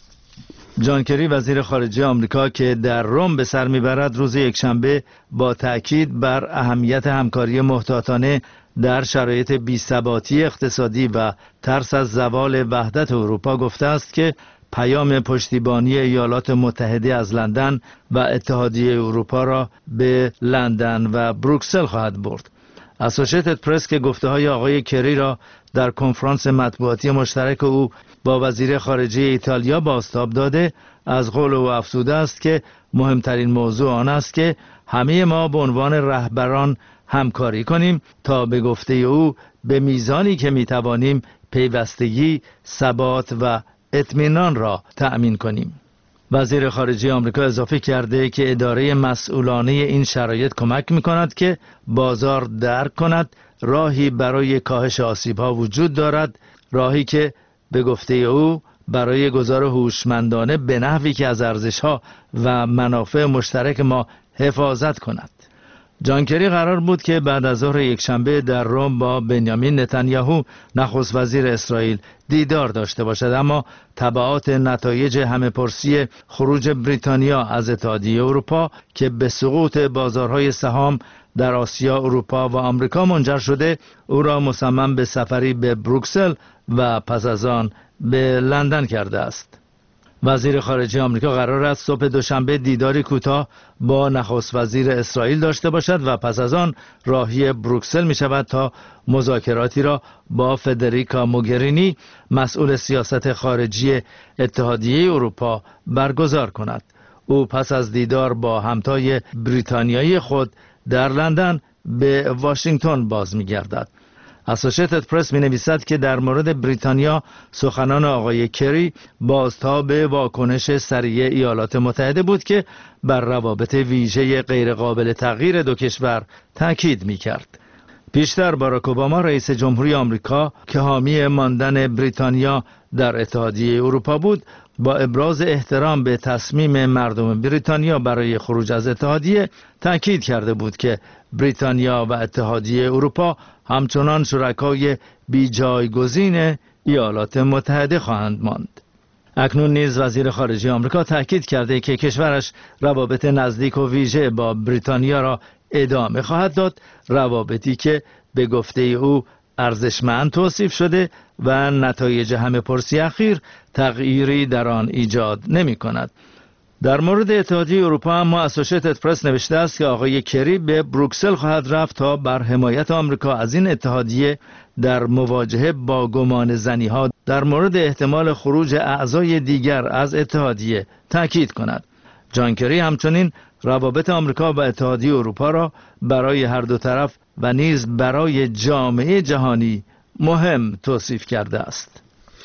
جان کری وزیر خارجه آمریکا که در روم به سر میبرد روز یکشنبه با تأکید بر اهمیت همکاری محتاطانه در شرایط بی‌ثباتی اقتصادی و ترس از زوال وحدت اروپا گفته است که پیام پشتیبانی ایالات متحده از لندن و اتحادیه اروپا را به لندن و بروکسل خواهد برد. اسوشیتد پرس که گفته‌های آقای کری را در کنفرانس مطبوعاتی مشترک او با وزیر خارجه ایتالیا بازتاب داده، از قول او افزوده است که مهمترین موضوع آن است که همه ما به عنوان رهبران همکاری کنیم تا به گفته او به میزانی که میتوانیم پیوستگی، ثبات و اطمینان را تأمین کنیم. وزیر خارجه آمریکا اضافه کرده که اداره مسئولانه این شرایط کمک می‌کند که بازار درک کند راهی برای کاهش آسیب‌ها وجود دارد، راهی که به گفته او برای گذار هوشمندانه به نحوی که از ارزش‌ها و منافع مشترک ما حفاظت کند. جان کری قرار بود که بعد از ظهر یکشنبه در روم با بنیامین نتانیاهو نخست وزیر اسرائیل دیدار داشته باشد، اما تبعات نتایج همه‌پرسی خروج بریتانیا از اتحادیه اروپا که به سقوط بازارهای سهام در آسیا، اروپا و آمریکا منجر شده او را مصمم به سفری به بروکسل و پس از آن به لندن کرده است. وزیر خارجه آمریکا قرار است صبح دوشنبه دیداری کوتاه با نخست وزیر اسرائیل داشته باشد و پس از آن راهی بروکسل می شود تا مذاکراتی را با فدریکا موگرینی مسئول سیاست خارجی اتحادیه اروپا برگزار کند. او پس از دیدار با همتای بریتانیایی خود در لندن به واشنگتن باز می گردد. اسوشیتد پرس می نویسد که در مورد بریتانیا سخنان آقای کری بازتاب واکنش سریع ایالات متحده بود که بر روابط ویژه غیرقابل تغییر دو کشور تاکید می کرد. پیشتر باراک اوباما رئیس جمهوری آمریکا که حامی ماندن بریتانیا در اتحادیه اروپا بود، با ابراز احترام به تصمیم مردم بریتانیا برای خروج از اتحادیه تاکید کرده بود که بریتانیا و اتحادیه اروپا همچنان شرکای بی جایگزین ایالات متحده خواهند ماند. اکنون نیز وزیر خارجه آمریکا تاکید کرده که کشورش روابط نزدیک و ویژه با بریتانیا را ادامه خواهد داد، روابطی که به گفته او ارزشمند توصیف شده و نتایج همه‌پرسی اخیر تغییری در آن ایجاد نمی کند. در مورد اتحادیه اروپا اما اسوشیتد پرس نوشته است که آقای کری به بروکسل خواهد رفت تا بر حمایت آمریکا از این اتحادیه در مواجهه با گمان زنی‌ها در مورد احتمال خروج اعضای دیگر از اتحادیه تاکید کند. جان کری همچنین روابط آمریکا و اتحادیه اروپا را برای هر دو طرف و نیز برای جامعه جهانی مهم توصیف کرده است.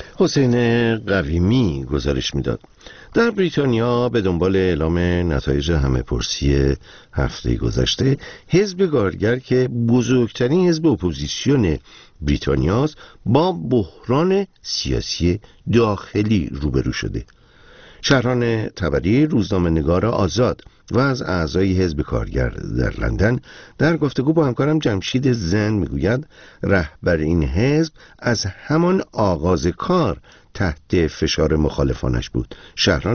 حسین قویمی گزارش میداد. در بریتانیا به دنبال اعلام نتایج همه‌پرسی هفته گذشته، حزب کارگر که بزرگترین حزب اپوزیسیون بریتانیاست با بحران سیاسی داخلی روبرو شده. شهران تبری، روزنامه‌نگار آزاد و از اعضای حزب کارگر در لندن در گفتگو با همکارم جمشید زن میگوید رهبر این حزب از همان آغاز کار تحت فشار مخالفانش بود. شهران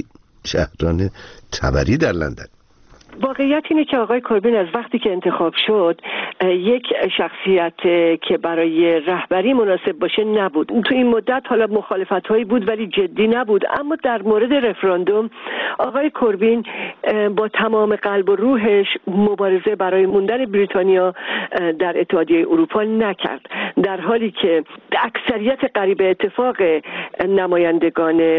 تبری در لندن. واقعیت اینه که آقای کوربین از وقتی که انتخاب شد یک شخصیت که برای رهبری مناسب باشه نبود. تو این مدت حالا مخالفت هایی بود ولی جدی نبود، اما در مورد رفراندوم آقای کوربین با تمام قلب و روحش مبارزه برای موندن بریتانیا در اتحادیه اروپا نکرد، در حالی که اکثریت قریب اتفاق نمایندگان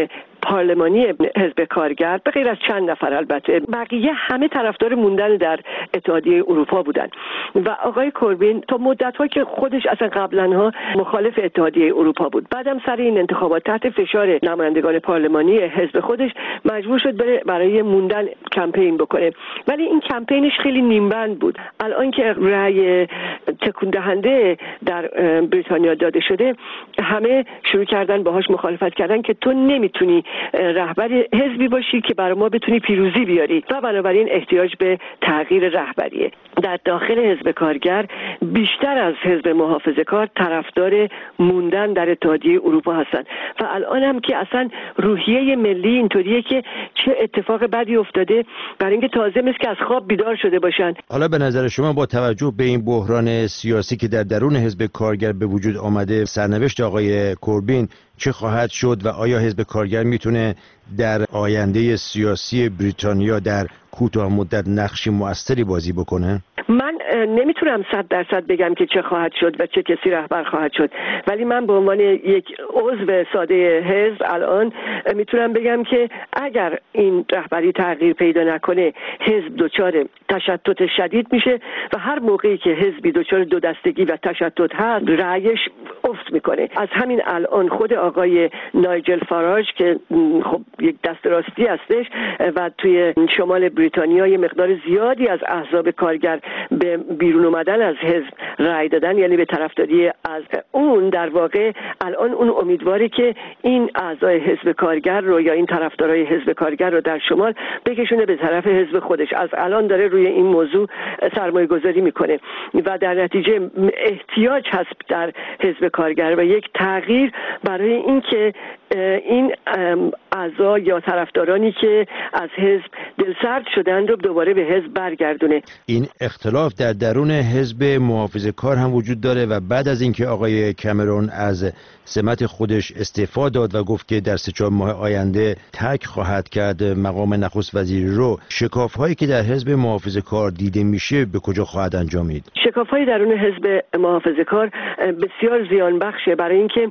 پارلمانی حزب کارگر به غیر از چند نفر البته بقیه همه طرفدار موندن در اتحادیه اروپا بودن و آقای کوربین تا مدت‌ها که خودش اصلا قبلاًها مخالف اتحادیه اروپا بود، بعدم سر این انتخابات تحت فشار نمایندگان پارلمانی حزب خودش مجبور شد برای موندن کمپین بکنه، ولی این کمپینش خیلی نیمبند بود. الان که رأی تکون دهنده در بریتانیا داده شده همه شروع کردن باهاش مخالفت کردن که تو نمیتونی رهبر حزبی باشی که برای ما بتونی پیروزی بیاری و بنابراین احتیاج به تغییر رهبریه. در داخل حزب کارگر بیشتر از حزب محافظه‌کار طرفدار موندن در اتحادیه اروپا هستن و الان هم که اصلا روحیه ملی اینطوریه که چه اتفاق بدی افتاده برای اینکه تازه مثل که از خواب بیدار شده باشن. حالا به نظر شما با توجه به این بحران سیاسی که در درون حزب کارگر به وجود آمده، سرنوشت آقای کوربین چه خواهد شد و آیا حزب کارگر میتونه در آینده سیاسی بریتانیا در کوتاه مدت نقشی مؤثری بازی بکنه؟ من نمیتونم 100% بگم که چه خواهد شد و چه کسی رهبر خواهد شد، ولی من به عنوان یک عضو ساده حزب الان میتونم بگم که اگر این رهبری تغییر پیدا نکنه حزب دچار تشتت شدید میشه و هر موقعی که حزبی دچار دو دستگی و تشتت هست رأیش افت میکنه. از همین الان خود آقای نایجل فاراج که خب یک دست راستی هستش و توی شمال بریتانیا یه مقدار زیادی از احزاب کارگر به بیرون اومدن از حزب رأی دادن، یعنی به طرفداری از اون، در واقع الان اون امیدواره که این اعضای حزب کارگر رو یا این طرفدارای حزب کارگر رو در شمال بکشونه به طرف حزب خودش. از الان داره روی این موضوع سرمایه گذاری میکنه و در نتیجه احتیاج هست در حزب کارگر و یک تغییر برای اینکه این اعضا یا طرفدارانی که از حزب دلسرد شدن رو دوباره به حزب برگردونه. این اختلاف در درون حزب محافظه‌کار هم وجود داره و بعد از اینکه آقای کامرون از سمت خودش استعفا داد و گفت که در 3-4 ماه آینده ترک خواهد کرد مقام نخست وزیری رو، شکاف‌هایی که در حزب محافظه‌کار دیده میشه به کجا خواهد انجامید؟ شکاف‌های درون حزب محافظه‌کار بسیار زیان بخشه برای اینکه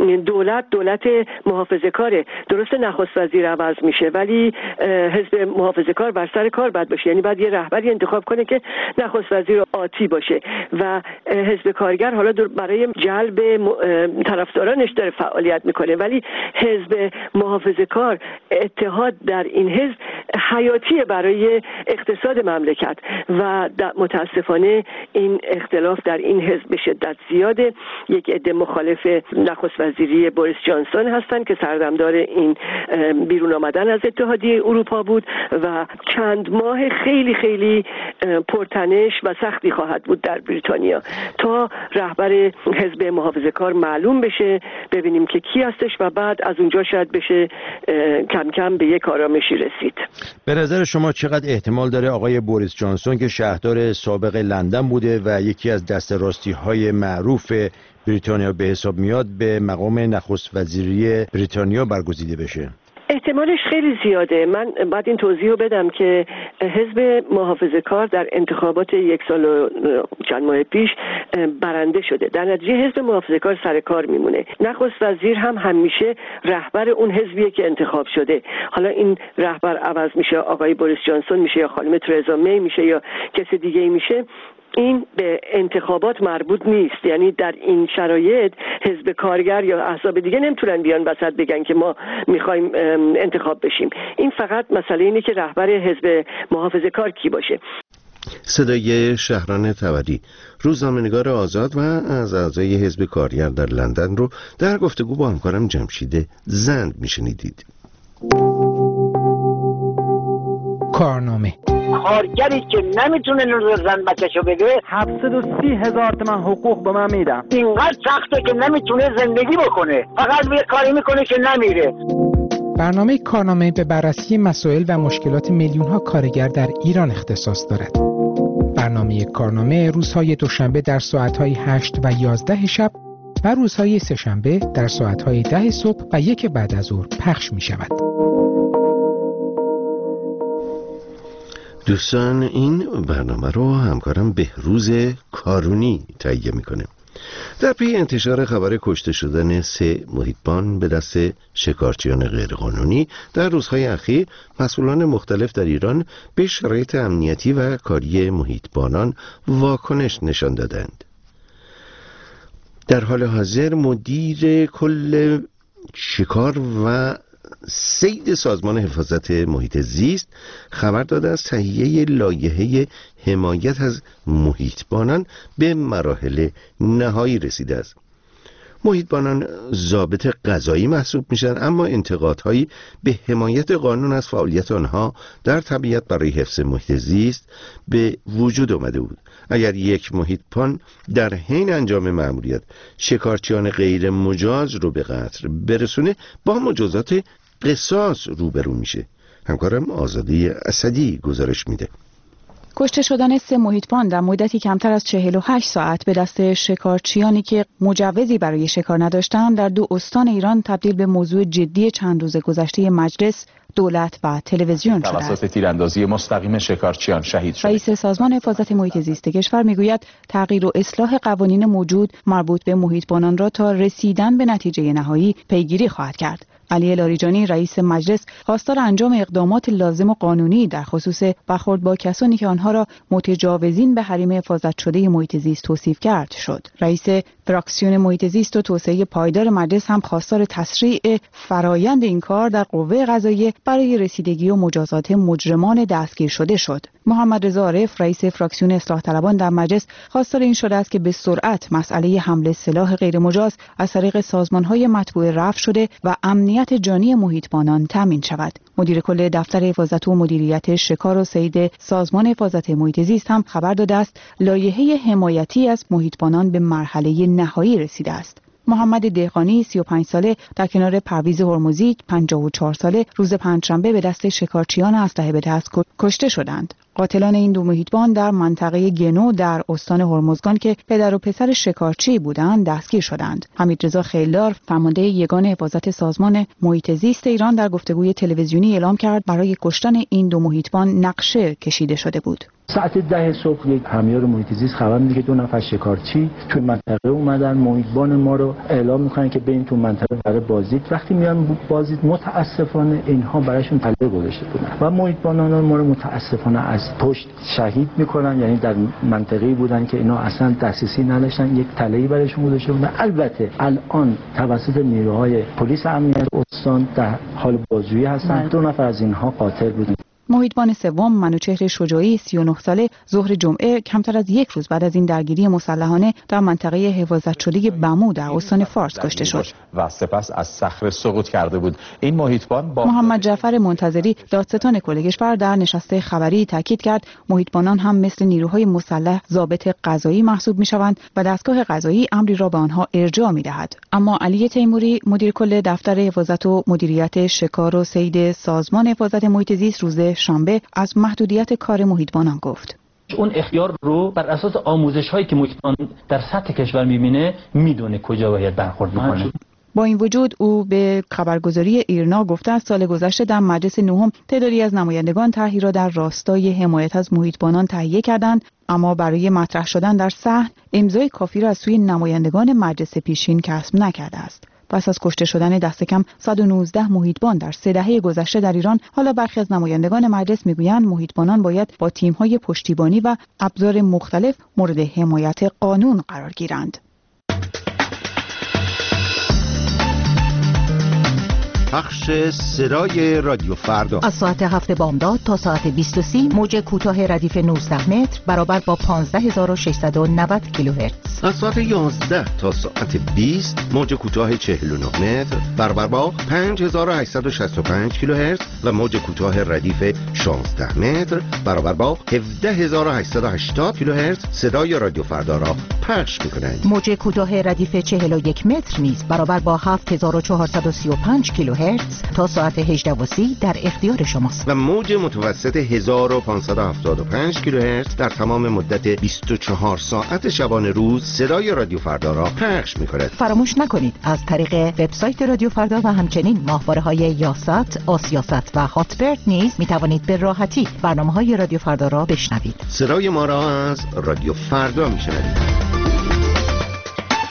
دولت محافظه‌کاره. درسته نخست وزیر عوض میشه ولی حزب محافظه‌کار بر سر کار باید باشه، یعنی باید یه رهبری انتخاب کنه که نخست وزیر آتی باشه و حزب کارگر حالا برای جلب طرفدارانش داره فعالیت میکنه، ولی حزب محافظه‌کار اتحاد در این حزب حیاتیه برای اقتصاد مملکت و متاسفانه این اختلاف در این حزب به شدت زیاده. یک عده مخالف نخست وزیری بوریس جانسون هستن که سردمدار این بیرون آمدن از اتحادیه اروپا بود و چند ماه خیلی خیلی پرتنش و سختی خواهد بود در بریتانیا تا رهبر حزب محافظه‌کار معلوم بشه، ببینیم که کی هستش و بعد از اونجا شاید بشه کم کم به یک آرامشی رسید. به نظر شما چقدر احتمال داره آقای بوریس جانسون که شهردار سابق لندن بوده و یکی از دست راستی‌های معروف بریتانیا به حساب میاد به مقام نخست وزیری بریتانیا برگزیده بشه؟ احتمالش خیلی زیاده. من بعد این توضیح رو بدم که حزب محافظه‌کار در انتخابات 1 سال و چند ماه پیش برنده شده، در نتیجه حزب محافظه‌کار سر کار میمونه. نخست وزیر هم همیشه رهبر اون حزبیه که انتخاب شده. حالا این رهبر عوض میشه، آقای بوریس جانسون میشه یا خانم ترزا می میشه یا کسی دیگه میشه، این به انتخابات مربوط نیست. یعنی در این شرایط حزب کارگر یا احزاب دیگه نمیتونن بیان وسط بگن که ما میخوایم انتخاب بشیم. این فقط مسئله اینه که رهبر حزب محافظه‌کار کی باشه. صدای شهران طبری، روزنامه‌نگار آزاد و از اعضای حزب کارگر در لندن رو در گفتگو با همکارم جمشید زند میشنیدید. کارنامه کارگری که نمیتونه زن بچه‌شو بده 730,000 تومان حقوق به من میدم. اینقدر سخته که نمیتونه زندگی بکنه، فقط یه کاری میکنه که نمیره. برنامه کارنامه به بررسی مسائل و مشکلات میلیون‌ها کارگر در ایران اختصاص دارد. برنامه کارنامه روزهای دوشنبه در ساعت‌های 8 و 11 شب و روزهای سه‌شنبه در ساعت‌های 10 صبح و 1 بعد از ظهر پخش می‌شود. دوستان، این برنامه رو همکارم بهروز کارونی تهیه میکنه. در پی انتشار خبر کشته شدن 3 محیطبان به دست شکارچیان غیرقانونی در روزهای اخیر، مسئولان مختلف در ایران به شرایط امنیتی و کاری محیطبانان واکنش نشان دادند. در حال حاضر مدیر کل شکار و صید سازمان حفاظت محیط زیست خبر داده از تهیه لایحه حمایت از محیطبانان به مراحل نهایی رسیده است. محیطبانان ضابط قضایی محسوب میشن، اما انتقادهایی به حمایت قانون از فعالیت آنها در طبیعت برای حفظ محیط زیست به وجود آمده بود. اگر یک محیطبان در حین انجام مأموریت شکارچیان غیر مجاز رو به قتل برسونه، با مجازات قصاص روبرو میشه. همکارم آزاده اسدی گزارش میده. کشته شدن 3 محیطبان در مدتی کمتر از 48 ساعت به دست شکارچیانی که مجوزی برای شکار نداشتند در 2 استان ایران تبدیل به موضوع جدی چند روز گذشته مجلس، دولت و تلویزیون شده است. توسط تیراندازی مستقیم شکارچیان شهید شد. رئیس سازمان حفاظت محیط زیست کشور میگوید تغییر و اصلاح قوانین موجود مربوط به محیطبانان را تا رسیدن به نتیجه نهایی پیگیری خواهد کرد. علی لاریجانی رئیس مجلس خواستار انجام اقدامات لازم و قانونی در خصوص برخورد با کسانی که آنها را متجاوزین به حریم حفاظت شده محیط زیست توصیف کرد شد. رئیس فراکسیون محیط زیست و توسعه پایدار مجلس هم خواستار تسریع فرایند این کار در قوه قضاییه برای رسیدگی و مجازات مجرمان دستگیر شده شد. محمد رضا عارف رئیس فراکسیون اصلاح طلبان در مجلس خواستار این شده است که به سرعت مسئله حمل سلاح غیر مجاز از طریق سازمان‌های مطبوع رفع شده و امنیت جانی محیطبانان تامین شود. مدیر کل دفتر حفاظت و مدیریت شکار و صید سازمان حفاظت محیط زیست هم خبر داده است لایحه حمایتی از محیطبانان به مرحله نهایی رسیده است. محمد دهقانی 35 ساله در کنار پرویز هرمزی 54 ساله روز پنجشنبه به دست شکارچیان اسلحه به دست کشته شدند. قاتلان این 2 محیطبان در منطقه گنو در استان هرمزگان که پدر و پسر شکارچی بودند دستگیر شدند. حمیدرضا خیلدار فرمانده یگان حفاظت سازمان محیط زیست ایران در گفتگوی تلویزیونی اعلام کرد برای کشتن این 2 محیطبان نقشه کشیده شده بود. ساعت 10 صبح یک همیار محیط زیست خبر میده که 2 نفر شکارچی تو منطقه اومدن، محیطبان ما رو اعلام میکنن که بریم تو منطقه برای بازدید. وقتی میان بازدید متاسفانه اینها براشون تله گذاشته بودن و محیطبانان ما رو متاسفانه از پشت شهید میکنن. یعنی در منطقه‌ای بودن که اینا اصلا دسترسی نداشتن، یک تله‌ای براشون گذاشته بودن. البته الان توسط نیروهای پلیس امنیت استان در حال بازجویی هستن. 2 نفر از اینها قاتل بودن. محیطبان سوم منوچهر شجاعی 39 ساله ظهر جمعه کمتر از 1 روز بعد از این درگیری مسلحانه در منطقه حفاظت شده بمو در استان فارس کشته شد و سپس از صخره سقوط کرده بود. این محیطبان با محمد جعفر منتظری دادستان کل کشور در نشست خبری تاکید کرد محیطبانان هم مثل نیروهای مسلح ضابط قضایی محسوب میشوند و دستگاه قضایی امری را به آنها ارجاع میدهد. اما علی تیموری مدیر کل دفتر حفاظت و مدیریت شکار و صید سازمان حفاظت محیط زیست روز شنبه از محدودیت کار محیطبانان گفت. اون اختیار رو بر اساس آموزش هایی که محیطبان در سطح کشور میبینه میدونه کجا باید برخورد بکنه. با این وجود او به خبرگزاری ایرنا گفته است سال گذشته در مجلس نهم تعدادی از نمایندگان طرحی را در راستای حمایت از محیطبانان تهیه کردند، اما برای مطرح شدن در صحن امضای کافی را از سوی نمایندگان مجلس پیشین کسب نکرده است. پس از کشته شدن دست کم 119 محیطبان در 3 دهه گذشته در ایران، حالا برخی از نمایندگان مجلس میگویند محیطبانان باید با تیم‌های پشتیبانی و ابزار مختلف مورد حمایت قانون قرار گیرند. پخش صدای رادیو فردا از ساعت 7 بامداد تا ساعت 20:30 موج کوتاه ردیف 19 متر برابر با 15690 کیلوهرتز. از ساعت 11 تا ساعت 20 موج کوتاه 49 متر برابر با 5865 کیلوهرتز و موج کوتاه ردیف 16 متر برابر با 17880 کیلوهرتز صدای رادیو فردا را پخش می‌کنند. موج کوتاه ردیف 41 متر نیز برابر با 7435 کیلوهرتز تا ساعت 18:30 در اختیار شماست. و موج متوسط 1575 کیلوهرتز در تمام مدت 24 ساعت شبانه روز صدای رادیو فردا را پخش می‌کند. فراموش نکنید از طریق وبسایت رادیو فردا و همچنین ماهواره‌های یاست، آسیاست و هاتبرد نیز می‌توانید به راحتی برنامه‌های رادیو فردا را بشنوید. صدای ما را از رادیو فردا می‌شنوید.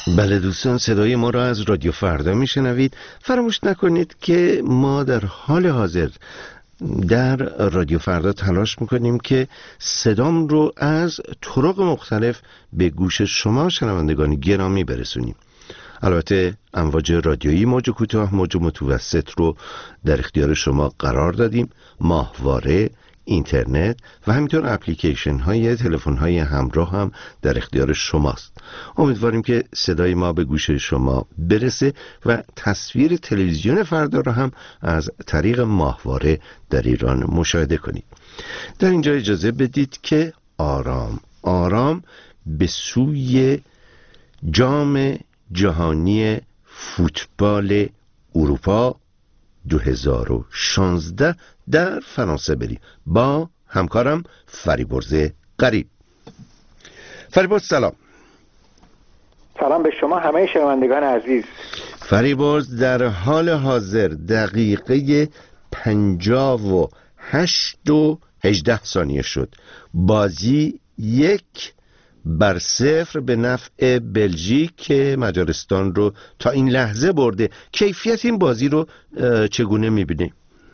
بله دوستان، صدای ما را از رادیو فردا میشنوید. فراموش نکنید که ما در حال حاضر در رادیو فردا تلاش میکنیم که صدام رو از طرق مختلف به گوش شما شنوندگان گرامی برسونیم. البته امواج رادیویی، موج کوتاه، موج متوسط رو در اختیار شما قرار دادیم. ماهواره، اینترنت و همینطور اپلیکیشن های تلفن های همراه هم در اختیار شماست. امیدواریم که صدای ما به گوش شما برسه و تصویر تلویزیون فردا را هم از طریق ماهواره در ایران مشاهده کنید. در اینجا اجازه بدید که آرام آرام به سوی جام جهانی فوتبال اروپا 2016 در فرانسه بریم با همکارم فریبرز قریب. فریبرز سلام. سلام به شما همه شنوندگان عزیز. فریبرز، در حال حاضر دقیقه 58 و 18 ثانیه شد. بازی 1-0 به نفع بلژیک که مجارستان رو تا این لحظه برده. کیفیت این بازی رو چگونه می‌بینی؟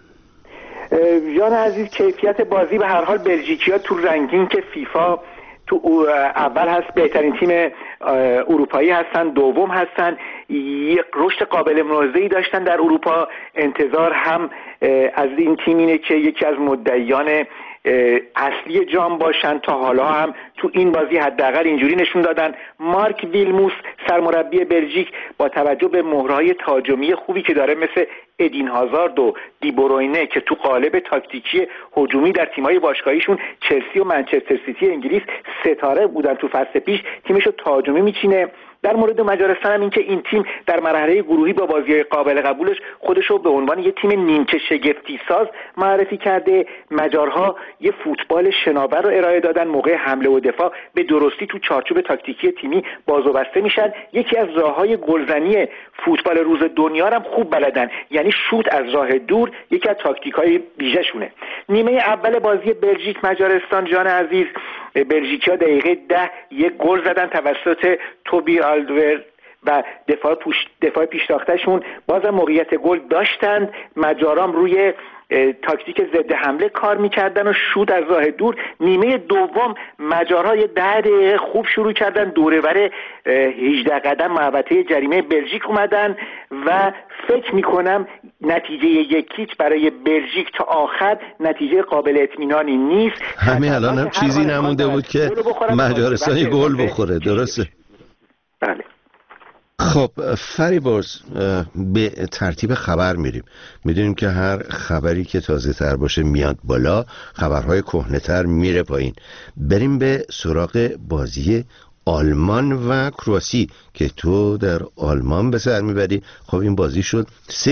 جان عزیز، کیفیت بازی به هر حال بلژیکی‌ها تو رنکینگ که فیفا تو اول هست، بهترین تیم اروپایی هستن، دوم هستن، یک رشد قابل ملاحظه‌ای داشتن در اروپا. انتظار هم از این تیم اینه که یکی از مدعیان اصلی جام باشن. تا حالا هم تو این بازی حداقل اینجوری نشون دادن. مارک ویلموس سرمربی بلژیک با توجه به مهرهای تهاجمی خوبی که داره، مثل ادین هازارد و دی بروینه که تو قالب تاکتیکی هجومی در تیم‌های باشگاهیشون چلسی و منچستر سیتی انگلیس ستاره بودن، تو فصل پیش تیمشو تهاجمی میچینه. در مورد مجارستان هم این که این تیم در مرحله گروهی با بازی‌های قابل قبولش خودش رو به عنوان یه تیم نیمچه شگفتی ساز معرفی کرده. مجارها یه فوتبال شناور رو ارائه دادن، موقع حمله و دفاع به درستی تو چارچوب تاکتیکی تیمی باز و بسته میشن. یکی از راه‌های گلزنی فوتبال روز دنیا هم خوب بلدن، یعنی شوت از راه دور یکی از تاکتیک‌های ویژه‌شونه. نیمه اول بازی بلژیک مجارستان، جان عزیز، بلژیکی‌ها دقیقه 10 یک گل زدن توسط توبی آلدور و دفاع پیشتاختشون. بازم موقعیت گل داشتند. مجارام روی تاکتیک ضد حمله کار میکردن و شوت از راه دور. نیمه دوم مجارها یه 10 دقیقه خوب شروع کردن، دوره‌ور 18 قدم محوطه جریمه بلژیک اومدن و فکر میکنم نتیجه 1-0 برای بلژیک تا آخر نتیجه قابل اطمینانی نیست. همین الان هم چیزی نمونده بود که مجارستان گل بخوره. درسته؟ بله. خب فریبرز، به ترتیب خبر میریم. میدونیم که هر خبری که تازه تر باشه میاد بالا، خبرهای کهنه تر میره پایین. بریم به سراغ بازی آلمان و کرواسی که تو در آلمان به سر میبری. خب این بازی شد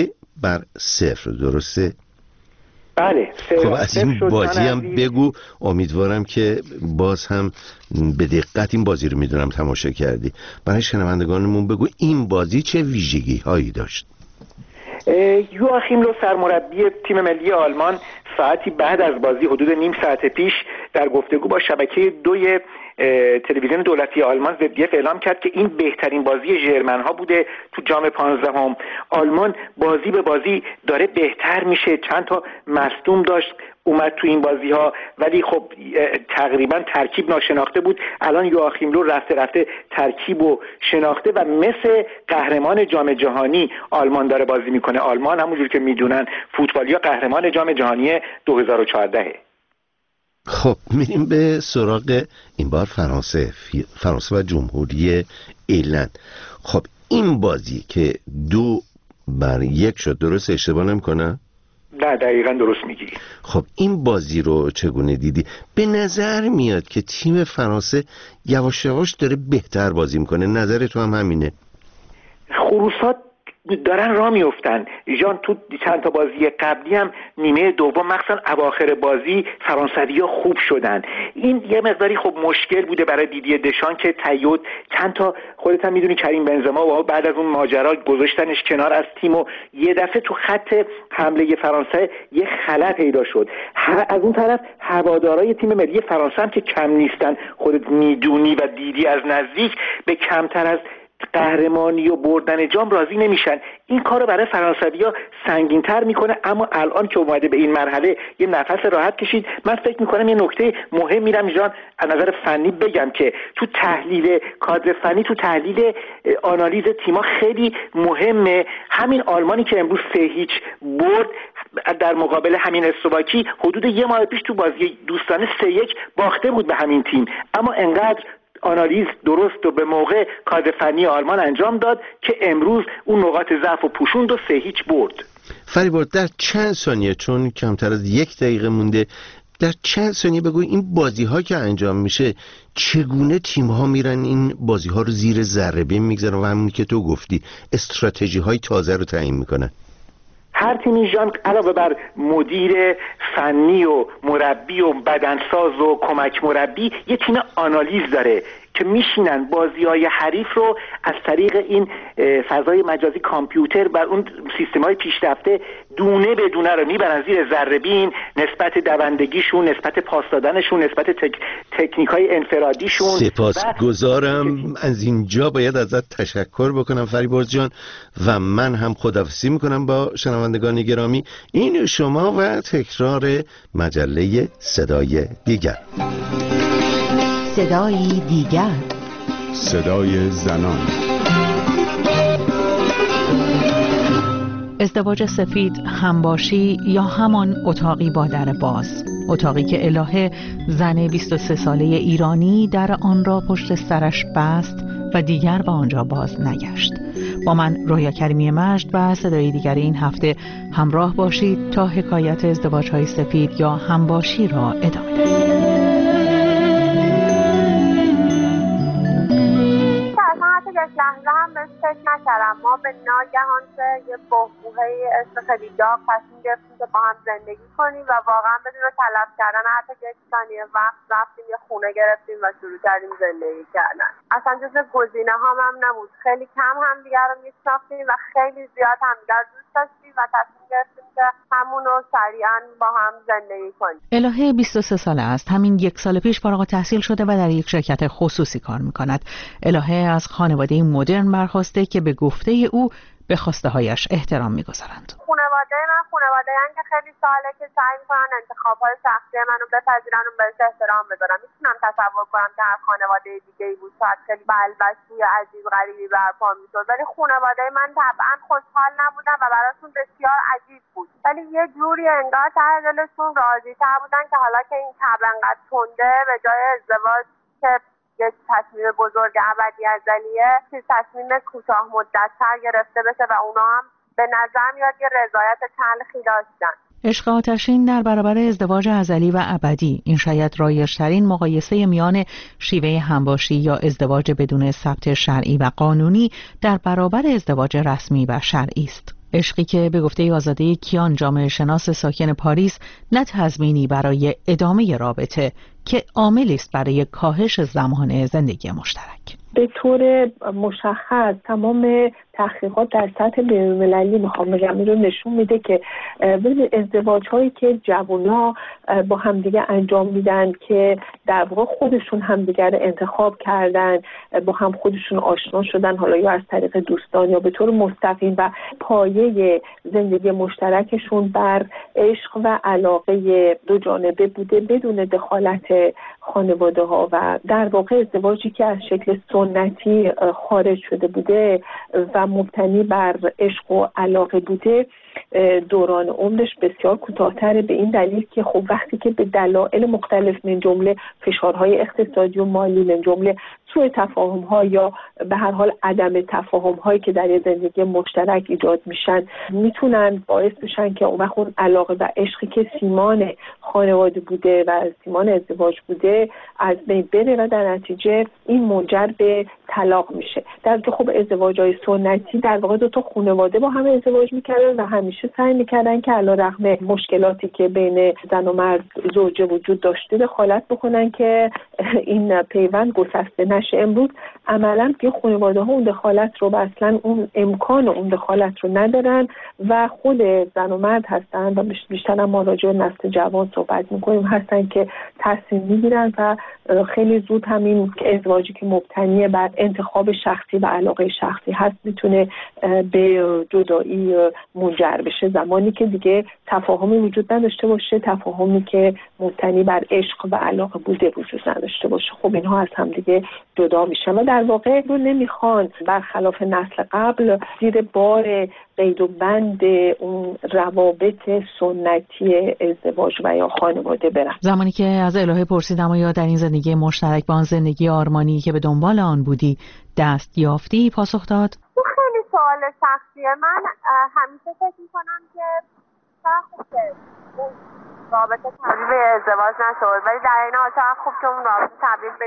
3-0، درسته؟ بله. خب از این بازی هم بگو. امیدوارم که باز هم به دقت این بازی رو میدونم تماشا کردی. برای شنوندگانمون بگو این بازی چه ویژگی هایی داشت. یواخیم لو سرمربی تیم ملی آلمان ساعتی بعد از بازی، حدود نیم ساعت پیش، در گفتگو با شبکه 2 تلویزیون دولتی آلمان ZDF اعلام کرد که این بهترین بازی ژرمن‌ها بوده تو جام 15. آلمان بازی به بازی داره بهتر میشه. چند تا مصدوم داشت اومد تو این بازی ها، ولی خب تقریبا ترکیب ناشناخته بود. الان یواخیم لو رفته ترکیب و شناخته و مثل قهرمان جام جهانی آلمان داره بازی میکنه. آلمان همونجور که میدونن فوتبالیا قهرمان جام جهانی 2014. خب میریم به سراغ این بار فرانسه و جمهوری ایرلند. خب این بازی که 2-1 شد، درست اشتباه نمی‌کنم؟ نه دقیقاً درست میگی. خب این بازی رو چگونه دیدی؟ به نظر میاد که تیم فرانسه یواش یواش داره بهتر بازی میکنه. نظر تو هم همینه؟ خروسات دارن راه میافتن. جان تو چند تا بازی قبلی هم نیمه دوم مخصوصا اواخر بازی فرانسوی‌ها خوب شدن. این یه مقداری خب مشکل بوده برای دیدی دشان که تیود چند تا، خودت هم میدونی کریم بنزما و بعد از اون ماجرا گذاشتنش کنار از تیم و یه دفعه تو خط حمله فرانسه یه خلأ پیدا شد. از اون طرف هوادارهای تیم ملی فرانسه هم که کم نیستن، خودت میدونی و دیدی از نزدیک، به کمتر از قهرمانی و بردن جام راضی نمیشن. این کارو برای فرانسوی‌ها سنگین‌تر میکنه. اما الان که اومده به این مرحله یه نفس راحت کشید. من فکر میکنم یه نکته مهم میرم اینجا از نظر فنی بگم که تو تحلیل کادر فنی، تو تحلیل آنالیز تیم‌ها خیلی مهمه. همین آلمانی که امروز 3-0 برد در مقابل همین اسلواکی، حدود یه ماه پیش تو بازی دوستانه 3-1 باخته بود به همین تیم. اما انقدر آنالیز درست و به موقع کادر فنی آلمان انجام داد که امروز اون نقاط ضعف و پوشوند و 3-0 برد. فریبرز در چند ثانیه، چون کمتر از 1 دقیقه مونده، در چند ثانیه بگو این بازی ها که انجام میشه چگونه تیم ها میرن این بازی ها رو زیر ذره بین میگذارن و همونی که تو گفتی استراتژی های تازه رو تعیین میکنن؟ هر تیمی جان علاوه بر مدیر فنی و مربی و بدنساز و کمک مربی یه تیم آنالیز داره که میشینن بازی‌های حریف رو از طریق این فضای مجازی کامپیوتر بر اون سیستم‌های پیشرفته دونه به دونه رو میبرن زیر ذره‌بین، نسبت دوندگیشون، نسبت پاس دادنشون، نسبت تکنیک‌های انفرادیشون. سپاسگزارم. از اینجا باید ازت تشکر بکنم فریبرز جان و من هم خداحافظی میکنم با شنوندگان گرامی. این شما و تکرار مجله صدای دیگر. صدای دیگر، صدای زنان. ازدواج سفید، همباشی یا همان اتاقی با در باز، اتاقی که الهه زن 23 ساله ایرانی در آن را پشت سرش بست و دیگر به آنجا باز نگشت. با من رویا کریمی مجد و صدای دیگر این هفته همراه باشید تا حکایت ازدواج‌های سفید یا همباشی را ادامه دهیم. لحظه هم بهش فکر نکردم. ما به ناگهان که یه بحبوحه اسم خیلی داغ تصمیم گرفتیم که با هم زندگی کنیم و واقعا بدون تلف کردن حتی یک ثانیه وقت رفتیم یه خونه گرفتیم و شروع کردیم زندگی کردن. اصلا جز گزینه هم نبود. خیلی کم همدیگر رو میشناختیم و خیلی زیاد همدیگر دوست داشتیم و تصمیم گرفتیم که همونو سریعا با هم زندگی کنیم. الهه 23 ساله است. همین 1 سال پیش فارغ التحصیل شده و در یک شرکت خصوصی کار می‌کند. الهه از خانواده مدرن برخواسته که به گفته او به خواسته هایش احترام می‌گذارند. خانواده من خانواده‌ای که خیلی ساله که سعی می‌کنن انتخاب‌های شخصی منو بپذیرن و بهش احترام بذارن. میتونم تصور کنم که هر خانواده دیگه‌ای بود شاید خیلی بلبشی عجیب غریبی برپا می‌شد، ولی خانواده من طبعاً خوشحال نبودن و براشون بسیار عجیب بود، ولی یه جوری انگار ته دلشون راضی‌تر بودن که حالا که این طبع انقدر تنده به جای ازدواج که یک تصمیم بزرگ ابدی ازلیه، تصمیم کوتاه مدت‌تر گرفته بشه و اونا هم به نظر میاد یه رضایت تلخی داشتن. عشق آتشین در برابر ازدواج ازلی و ابدی، این شاید رایج‌ترین مقایسه میان شیوه همباشی یا ازدواج بدون ثبت شرعی و قانونی در برابر ازدواج رسمی و شرعی است. عشقی که به گفته آزاده کیان، جامعه شناس ساکن پاریس، نه تضمینی برای ادامه رابطه که عاملی است برای کاهش زمان زندگی مشترک. به طور مشخص تمام تحقیقات در سطح بین‌المللی میخوام بگم این رو نشون میده که ازدواج هایی که جوونا با همدیگه انجام میدن که در واقع خودشون همدیگه رو انتخاب کردن، با هم خودشون آشنا شدن، حالا یا از طریق دوستان یا به طور مستقیم، و پایه زندگی مشترکشون بر عشق و علاقه دو جانبه بوده بدون دخالت خانواده ها، و در واقع ازدواجی که از شکل سنتی خارج شده بوده و مبتنی بر عشق و علاقه بوده دوران عمرش بسیار کوتاه‌تره، به این دلیل که خب وقتی که به دلایل مختلف من جمله فشارهای اقتصادی و مالی، من جمله سوء تفاهم‌ها یا به هر حال عدم تفاهم‌هایی که در زندگی مشترک ایجاد میشن، میتونن باعث بشن که اون وقت اون علاقه و عشقی که سیمان خانواده بوده و سیمان ازدواج بوده از بین بره و در نتیجه این منجر به طلاق میشه. در که خب ازدواج‌های سنتی در واقع دو تا خانواده با هم ازدواج میکردن و همیشه همیشه سعی میکردن که علیرغم مشکلاتی که بین زن و مرد زوجه وجود داشته دخالت بکنن که این پیوند گسسته نشه. امروز عملا که خانواده‌ها اون دخالت رو و اصلا اون امکان اون دخالت رو ندارن و خود زن و مرد هستن و بیشتر ما راجع به نسل جوان صحبت میکنیم هستن که تصمیم میگیرن و خیلی زود همین ازدواجی که مبتنی بر انتخاب شخصی و علاقه شخصی هست میتونه به جدایی منجر بشه. زمانی که دیگه تفاهمی وجود نداشته باشه، تفاهمی که مبتنی بر عشق و علاقه بوده وجود نداشته باشه، خب اینها از هم دیگه جدا میشن و در واقع رو نمیخوان برخلاف نسل قبل زیر بار قید و بند اون روابط سنتی ازدواج و یا خانواده برن. زمانی که از الهه پرسیدم و یا در این زندگی مشترک با آن زندگی آرمانی که به دنبال آن بودی دست یافتی، پاسخ داد خیلی سوال شخصیه. من همیشه فکر میکنم که خوب که اون رابطه تبدیل به ازدواج نشد، ولی در این حال خوب که اون رابطه تبدیل به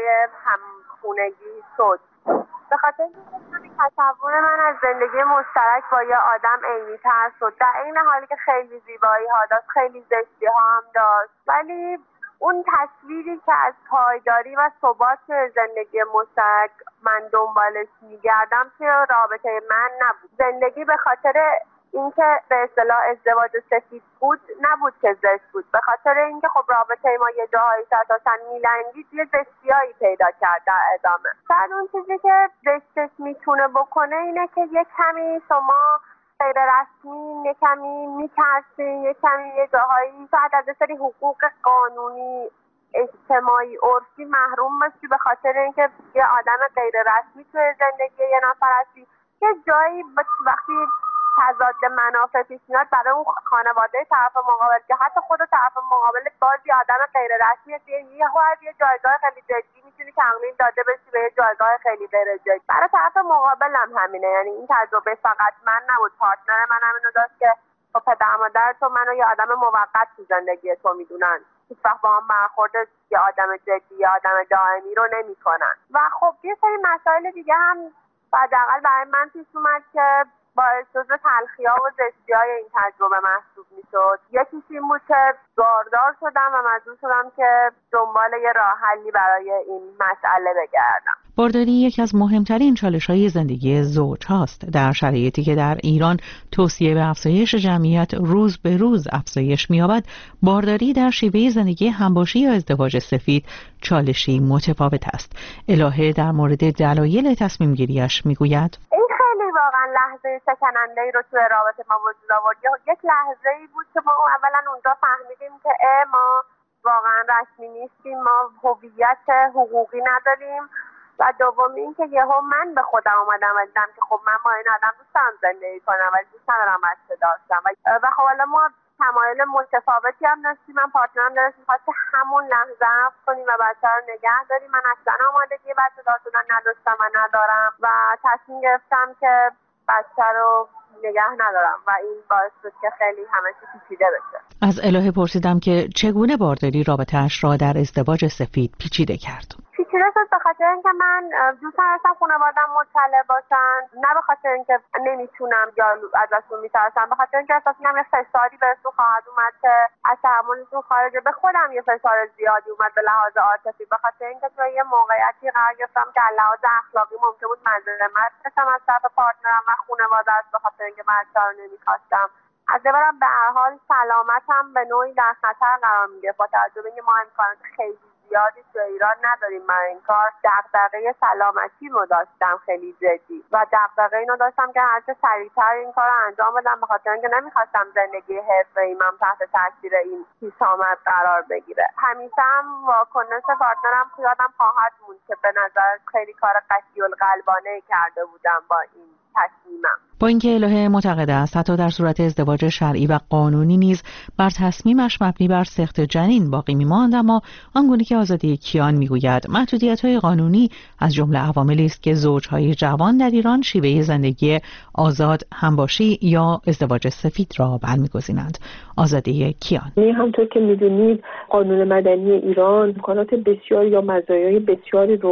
همخونگی شد. به خاطر اینکه تصور من از زندگی مشترک با یه آدم عینی‌تر شد، در این حالی که خیلی زیبایی ها داشت، خیلی زشتی ها هم داشت، ولی اون تصویری که از پایداری و ثبات زندگی مشترک من دنبالش میگردم توی رابطه من نبود. زندگی به خاطر اینکه به اصطلاح ازدواج سفید بود نبود که زشت بود، به خاطر اینکه خب رابطه ما یه جاهایی اساسا میلنگید، یه زشتیایی پیدا کرد در ادامه. شاید اون چیزی که زشتش میتونه بکنه اینه که یه کمی شما غیر رسمی، یه کمی میترسین، یه کمی یه جاهایی شاید از سری حقوق قانونی اجتماعی عرفی محروم بشی به خاطر اینکه یه آدم غیر رسمی توی زندگی یه نفر هستی. یه جایی وقتی تضاد منافع پیش میاد برای اون خانواده طرف مقابل که حتی خود طرف مقابل بازی آدم غیر رسمیه، یه جایگاه خیلی جدی میتونی تقلیل داده بشی به یه جایگاه خیلی غیر جدی. برای طرف مقابل هم همینه، یعنی این تجربه فقط من نبود، پارتنر من هم اینو داشت که خب پدر مادر تو منو یه آدم موقت تو زندگی تو میدونن، هیچ وقت با هم برخورد یه آدم جدی یه آدم دائمی رو نمیکنن. و خب یه سری مسائل دیگه هم حداقل برای من پیش اومد که باعث جزو تلخی‌ها و زشتی‌های این تجربه محسوب می‌شد. یکیش این بود که باردار شدم و مجبور شدم که دنبال یه راه حلی برای این مسئله بگردم. بارداری یکی از مهمترین چالش‌های زندگی زوج هاست. در شرایطی که در ایران توصیه به افزایش جمعیت روز به روز افزایش می‌یابد، بارداری در شیوه زندگی همباشی یا ازدواج سفید چالشی متفاوت است. الهه در مورد دلایل تصمیم گیریش می‌گوید: واقعا لحظه شکننده‌ای رو توی رابطه ما وجود آورد. یک لحظه‌ای بود که ما اولا اونجا فهمیدیم که ما واقعا رسمی نیستیم، ما هویت حقوقی نداریم و دوم این که یهو من به خودم اومدم و دیدم که خب من با این آدم دوست دارم زندگی کنم ولی دوست ندارم بچه داشتم و خب حالا ما تمایل متفاوتی هم داشتیم. من پارتنرم داشت می‌خواست که همون لحظه عقد کنیم و بچه رو نگه داریم. من اصلا آمادگی بچه داشتن نداشتم و ندارم و تصمیم گرفتم که بچه رو نگه ندارم و این باعث شد که خیلی همه چی پیچیده بشه. از الهه پرسیدم که چگونه بارداری رابطه‌اش را در ازدواج سفید پیچیده کرد. پیچیده شد به خاطر اینکه من دوست داشتم خانواده‌ام مطلع باشن، نه به خاطر اینکه نمیتونم یا ازشون میترسم، به خاطر اینکه احساس می‌کنم یه فشاری بهشون خواهد اومد که از تحملشون خارجه. به خودم یه فشار زیادی اومد به لحاظ عاطفی به خاطر اینکه توی یه موقعیتی قرار گرفتم که از لحاظ اخلاقی ممکن بود مظلومت بشم از طرف پارتنرم و خانواده به خاطر اینکه بچه رو نمی‌خواستم. از دورم به هر حال سلامتم به نوعی در خطر قرار می‌گرفت با توجه به اینکه ما امکانات خیلی زیادی تو ایران نداریم برای این کار. دغدغه سلامتی رو داشتم خیلی جدی و دغدغه اینو داشتم که هرچه سریعتر این کار رو انجام بدم به خاطر اینکه نمیخواستم زندگی حرفه‌ایم هم تحت تاثیر این پیشامد قرار بگیره. همیشه هم واکنش پارتنرم یادم خواهد موند که به نظر خیلی کار قطع‌القلبانه کرده بودم با این تصمیمم. با اینکه الهه معتقد است حتی در صورت ازدواج شرعی و قانونی نیز بر تصمیمش مبنی بر سقط جنین باقی می‌ماند، اما آنگونه که آزاده کیان میگوید محدودیت‌های قانونی از جمله عواملی است که زوج‌های جوان در ایران شیوه زندگی آزاد، همباشی یا ازدواج سفید را برمی‌گزینند. آزاده کیان: همونطور که می‌دونید قانون مدنی ایران امکانات بسیاری یا مزایای بسیاری رو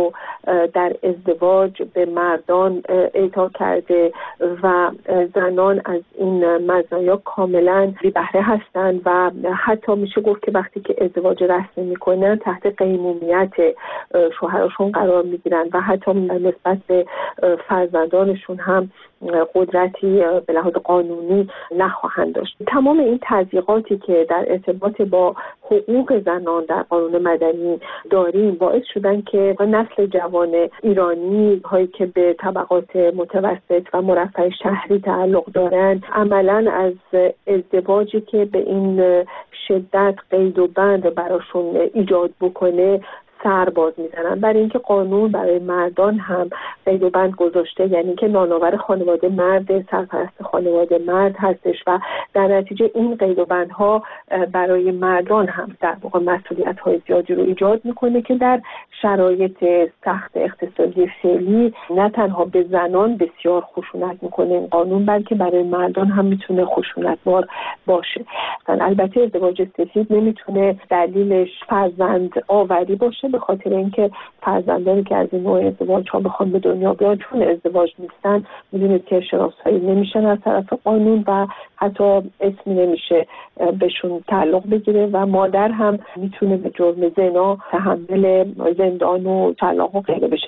در ازدواج به مردان اعطا کرده و زنان از این مزایا کاملا بی بهره هستند و حتی میشه گفت که وقتی که ازدواج رسمی میکنن تحت قیمومیت شوهرشون قرار میگیرن و حتی نسبت به فرزندانشون هم قدرتی به لحاظ قانونی نخواهند داشت. تمام این تضییقاتی که در ارتباط با حقوق زنان در قانون مدنی داریم باعث شدن که نسل جوان ایرانی هایی که به طبقات متوسط و مرفه شهری تعلق دارند عملاً از ازدواجی که به این شدت قید و بند براشون ایجاد بکنه سر باز میزنن، برای اینکه قانون برای مردان هم قید و بند گذاشته، یعنی که نانآور خانواده مرد، سرپرست خانواده مرد هستش و در نتیجه این قید و بندها برای مردان هم در واقع مسئولیت‌های زیادی رو ایجاد میکنه که در شرایط سخت اقتصادی فعلی نه تنها به زنان بسیار خشونت میکنه این قانون، بلکه برای مردان هم میتونه خشونتبار باشه. البته ازدواج سفید نمیتونه دلیلش فرزند آوری باشه، به خاطر اینکه فرزندانی که از این نوع ازدواج ها بخوان به دنیا بیان چون ازدواج نیستن میدونید که شناسایی نمیشن از طرف قانون و حتی اسمی نمیشه بهشون تعلق بگیره و مادر هم میتونه به جرم زنا تحمل زندان و طلاق و غیره بشه.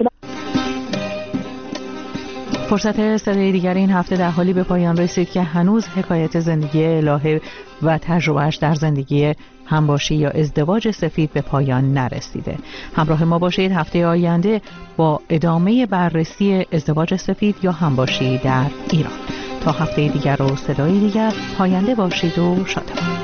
فرصت صدای دیگر این هفته در حالی به پایان رسید که هنوز حکایت زندگی الهه و تجربهش در زندگی همباشی یا ازدواج سفید به پایان نرسیده. همراه ما باشید هفته آینده با ادامه بررسی ازدواج سفید یا همباشی در ایران. تا هفته دیگر و صدای دیگر پاینده باشید و شادمان.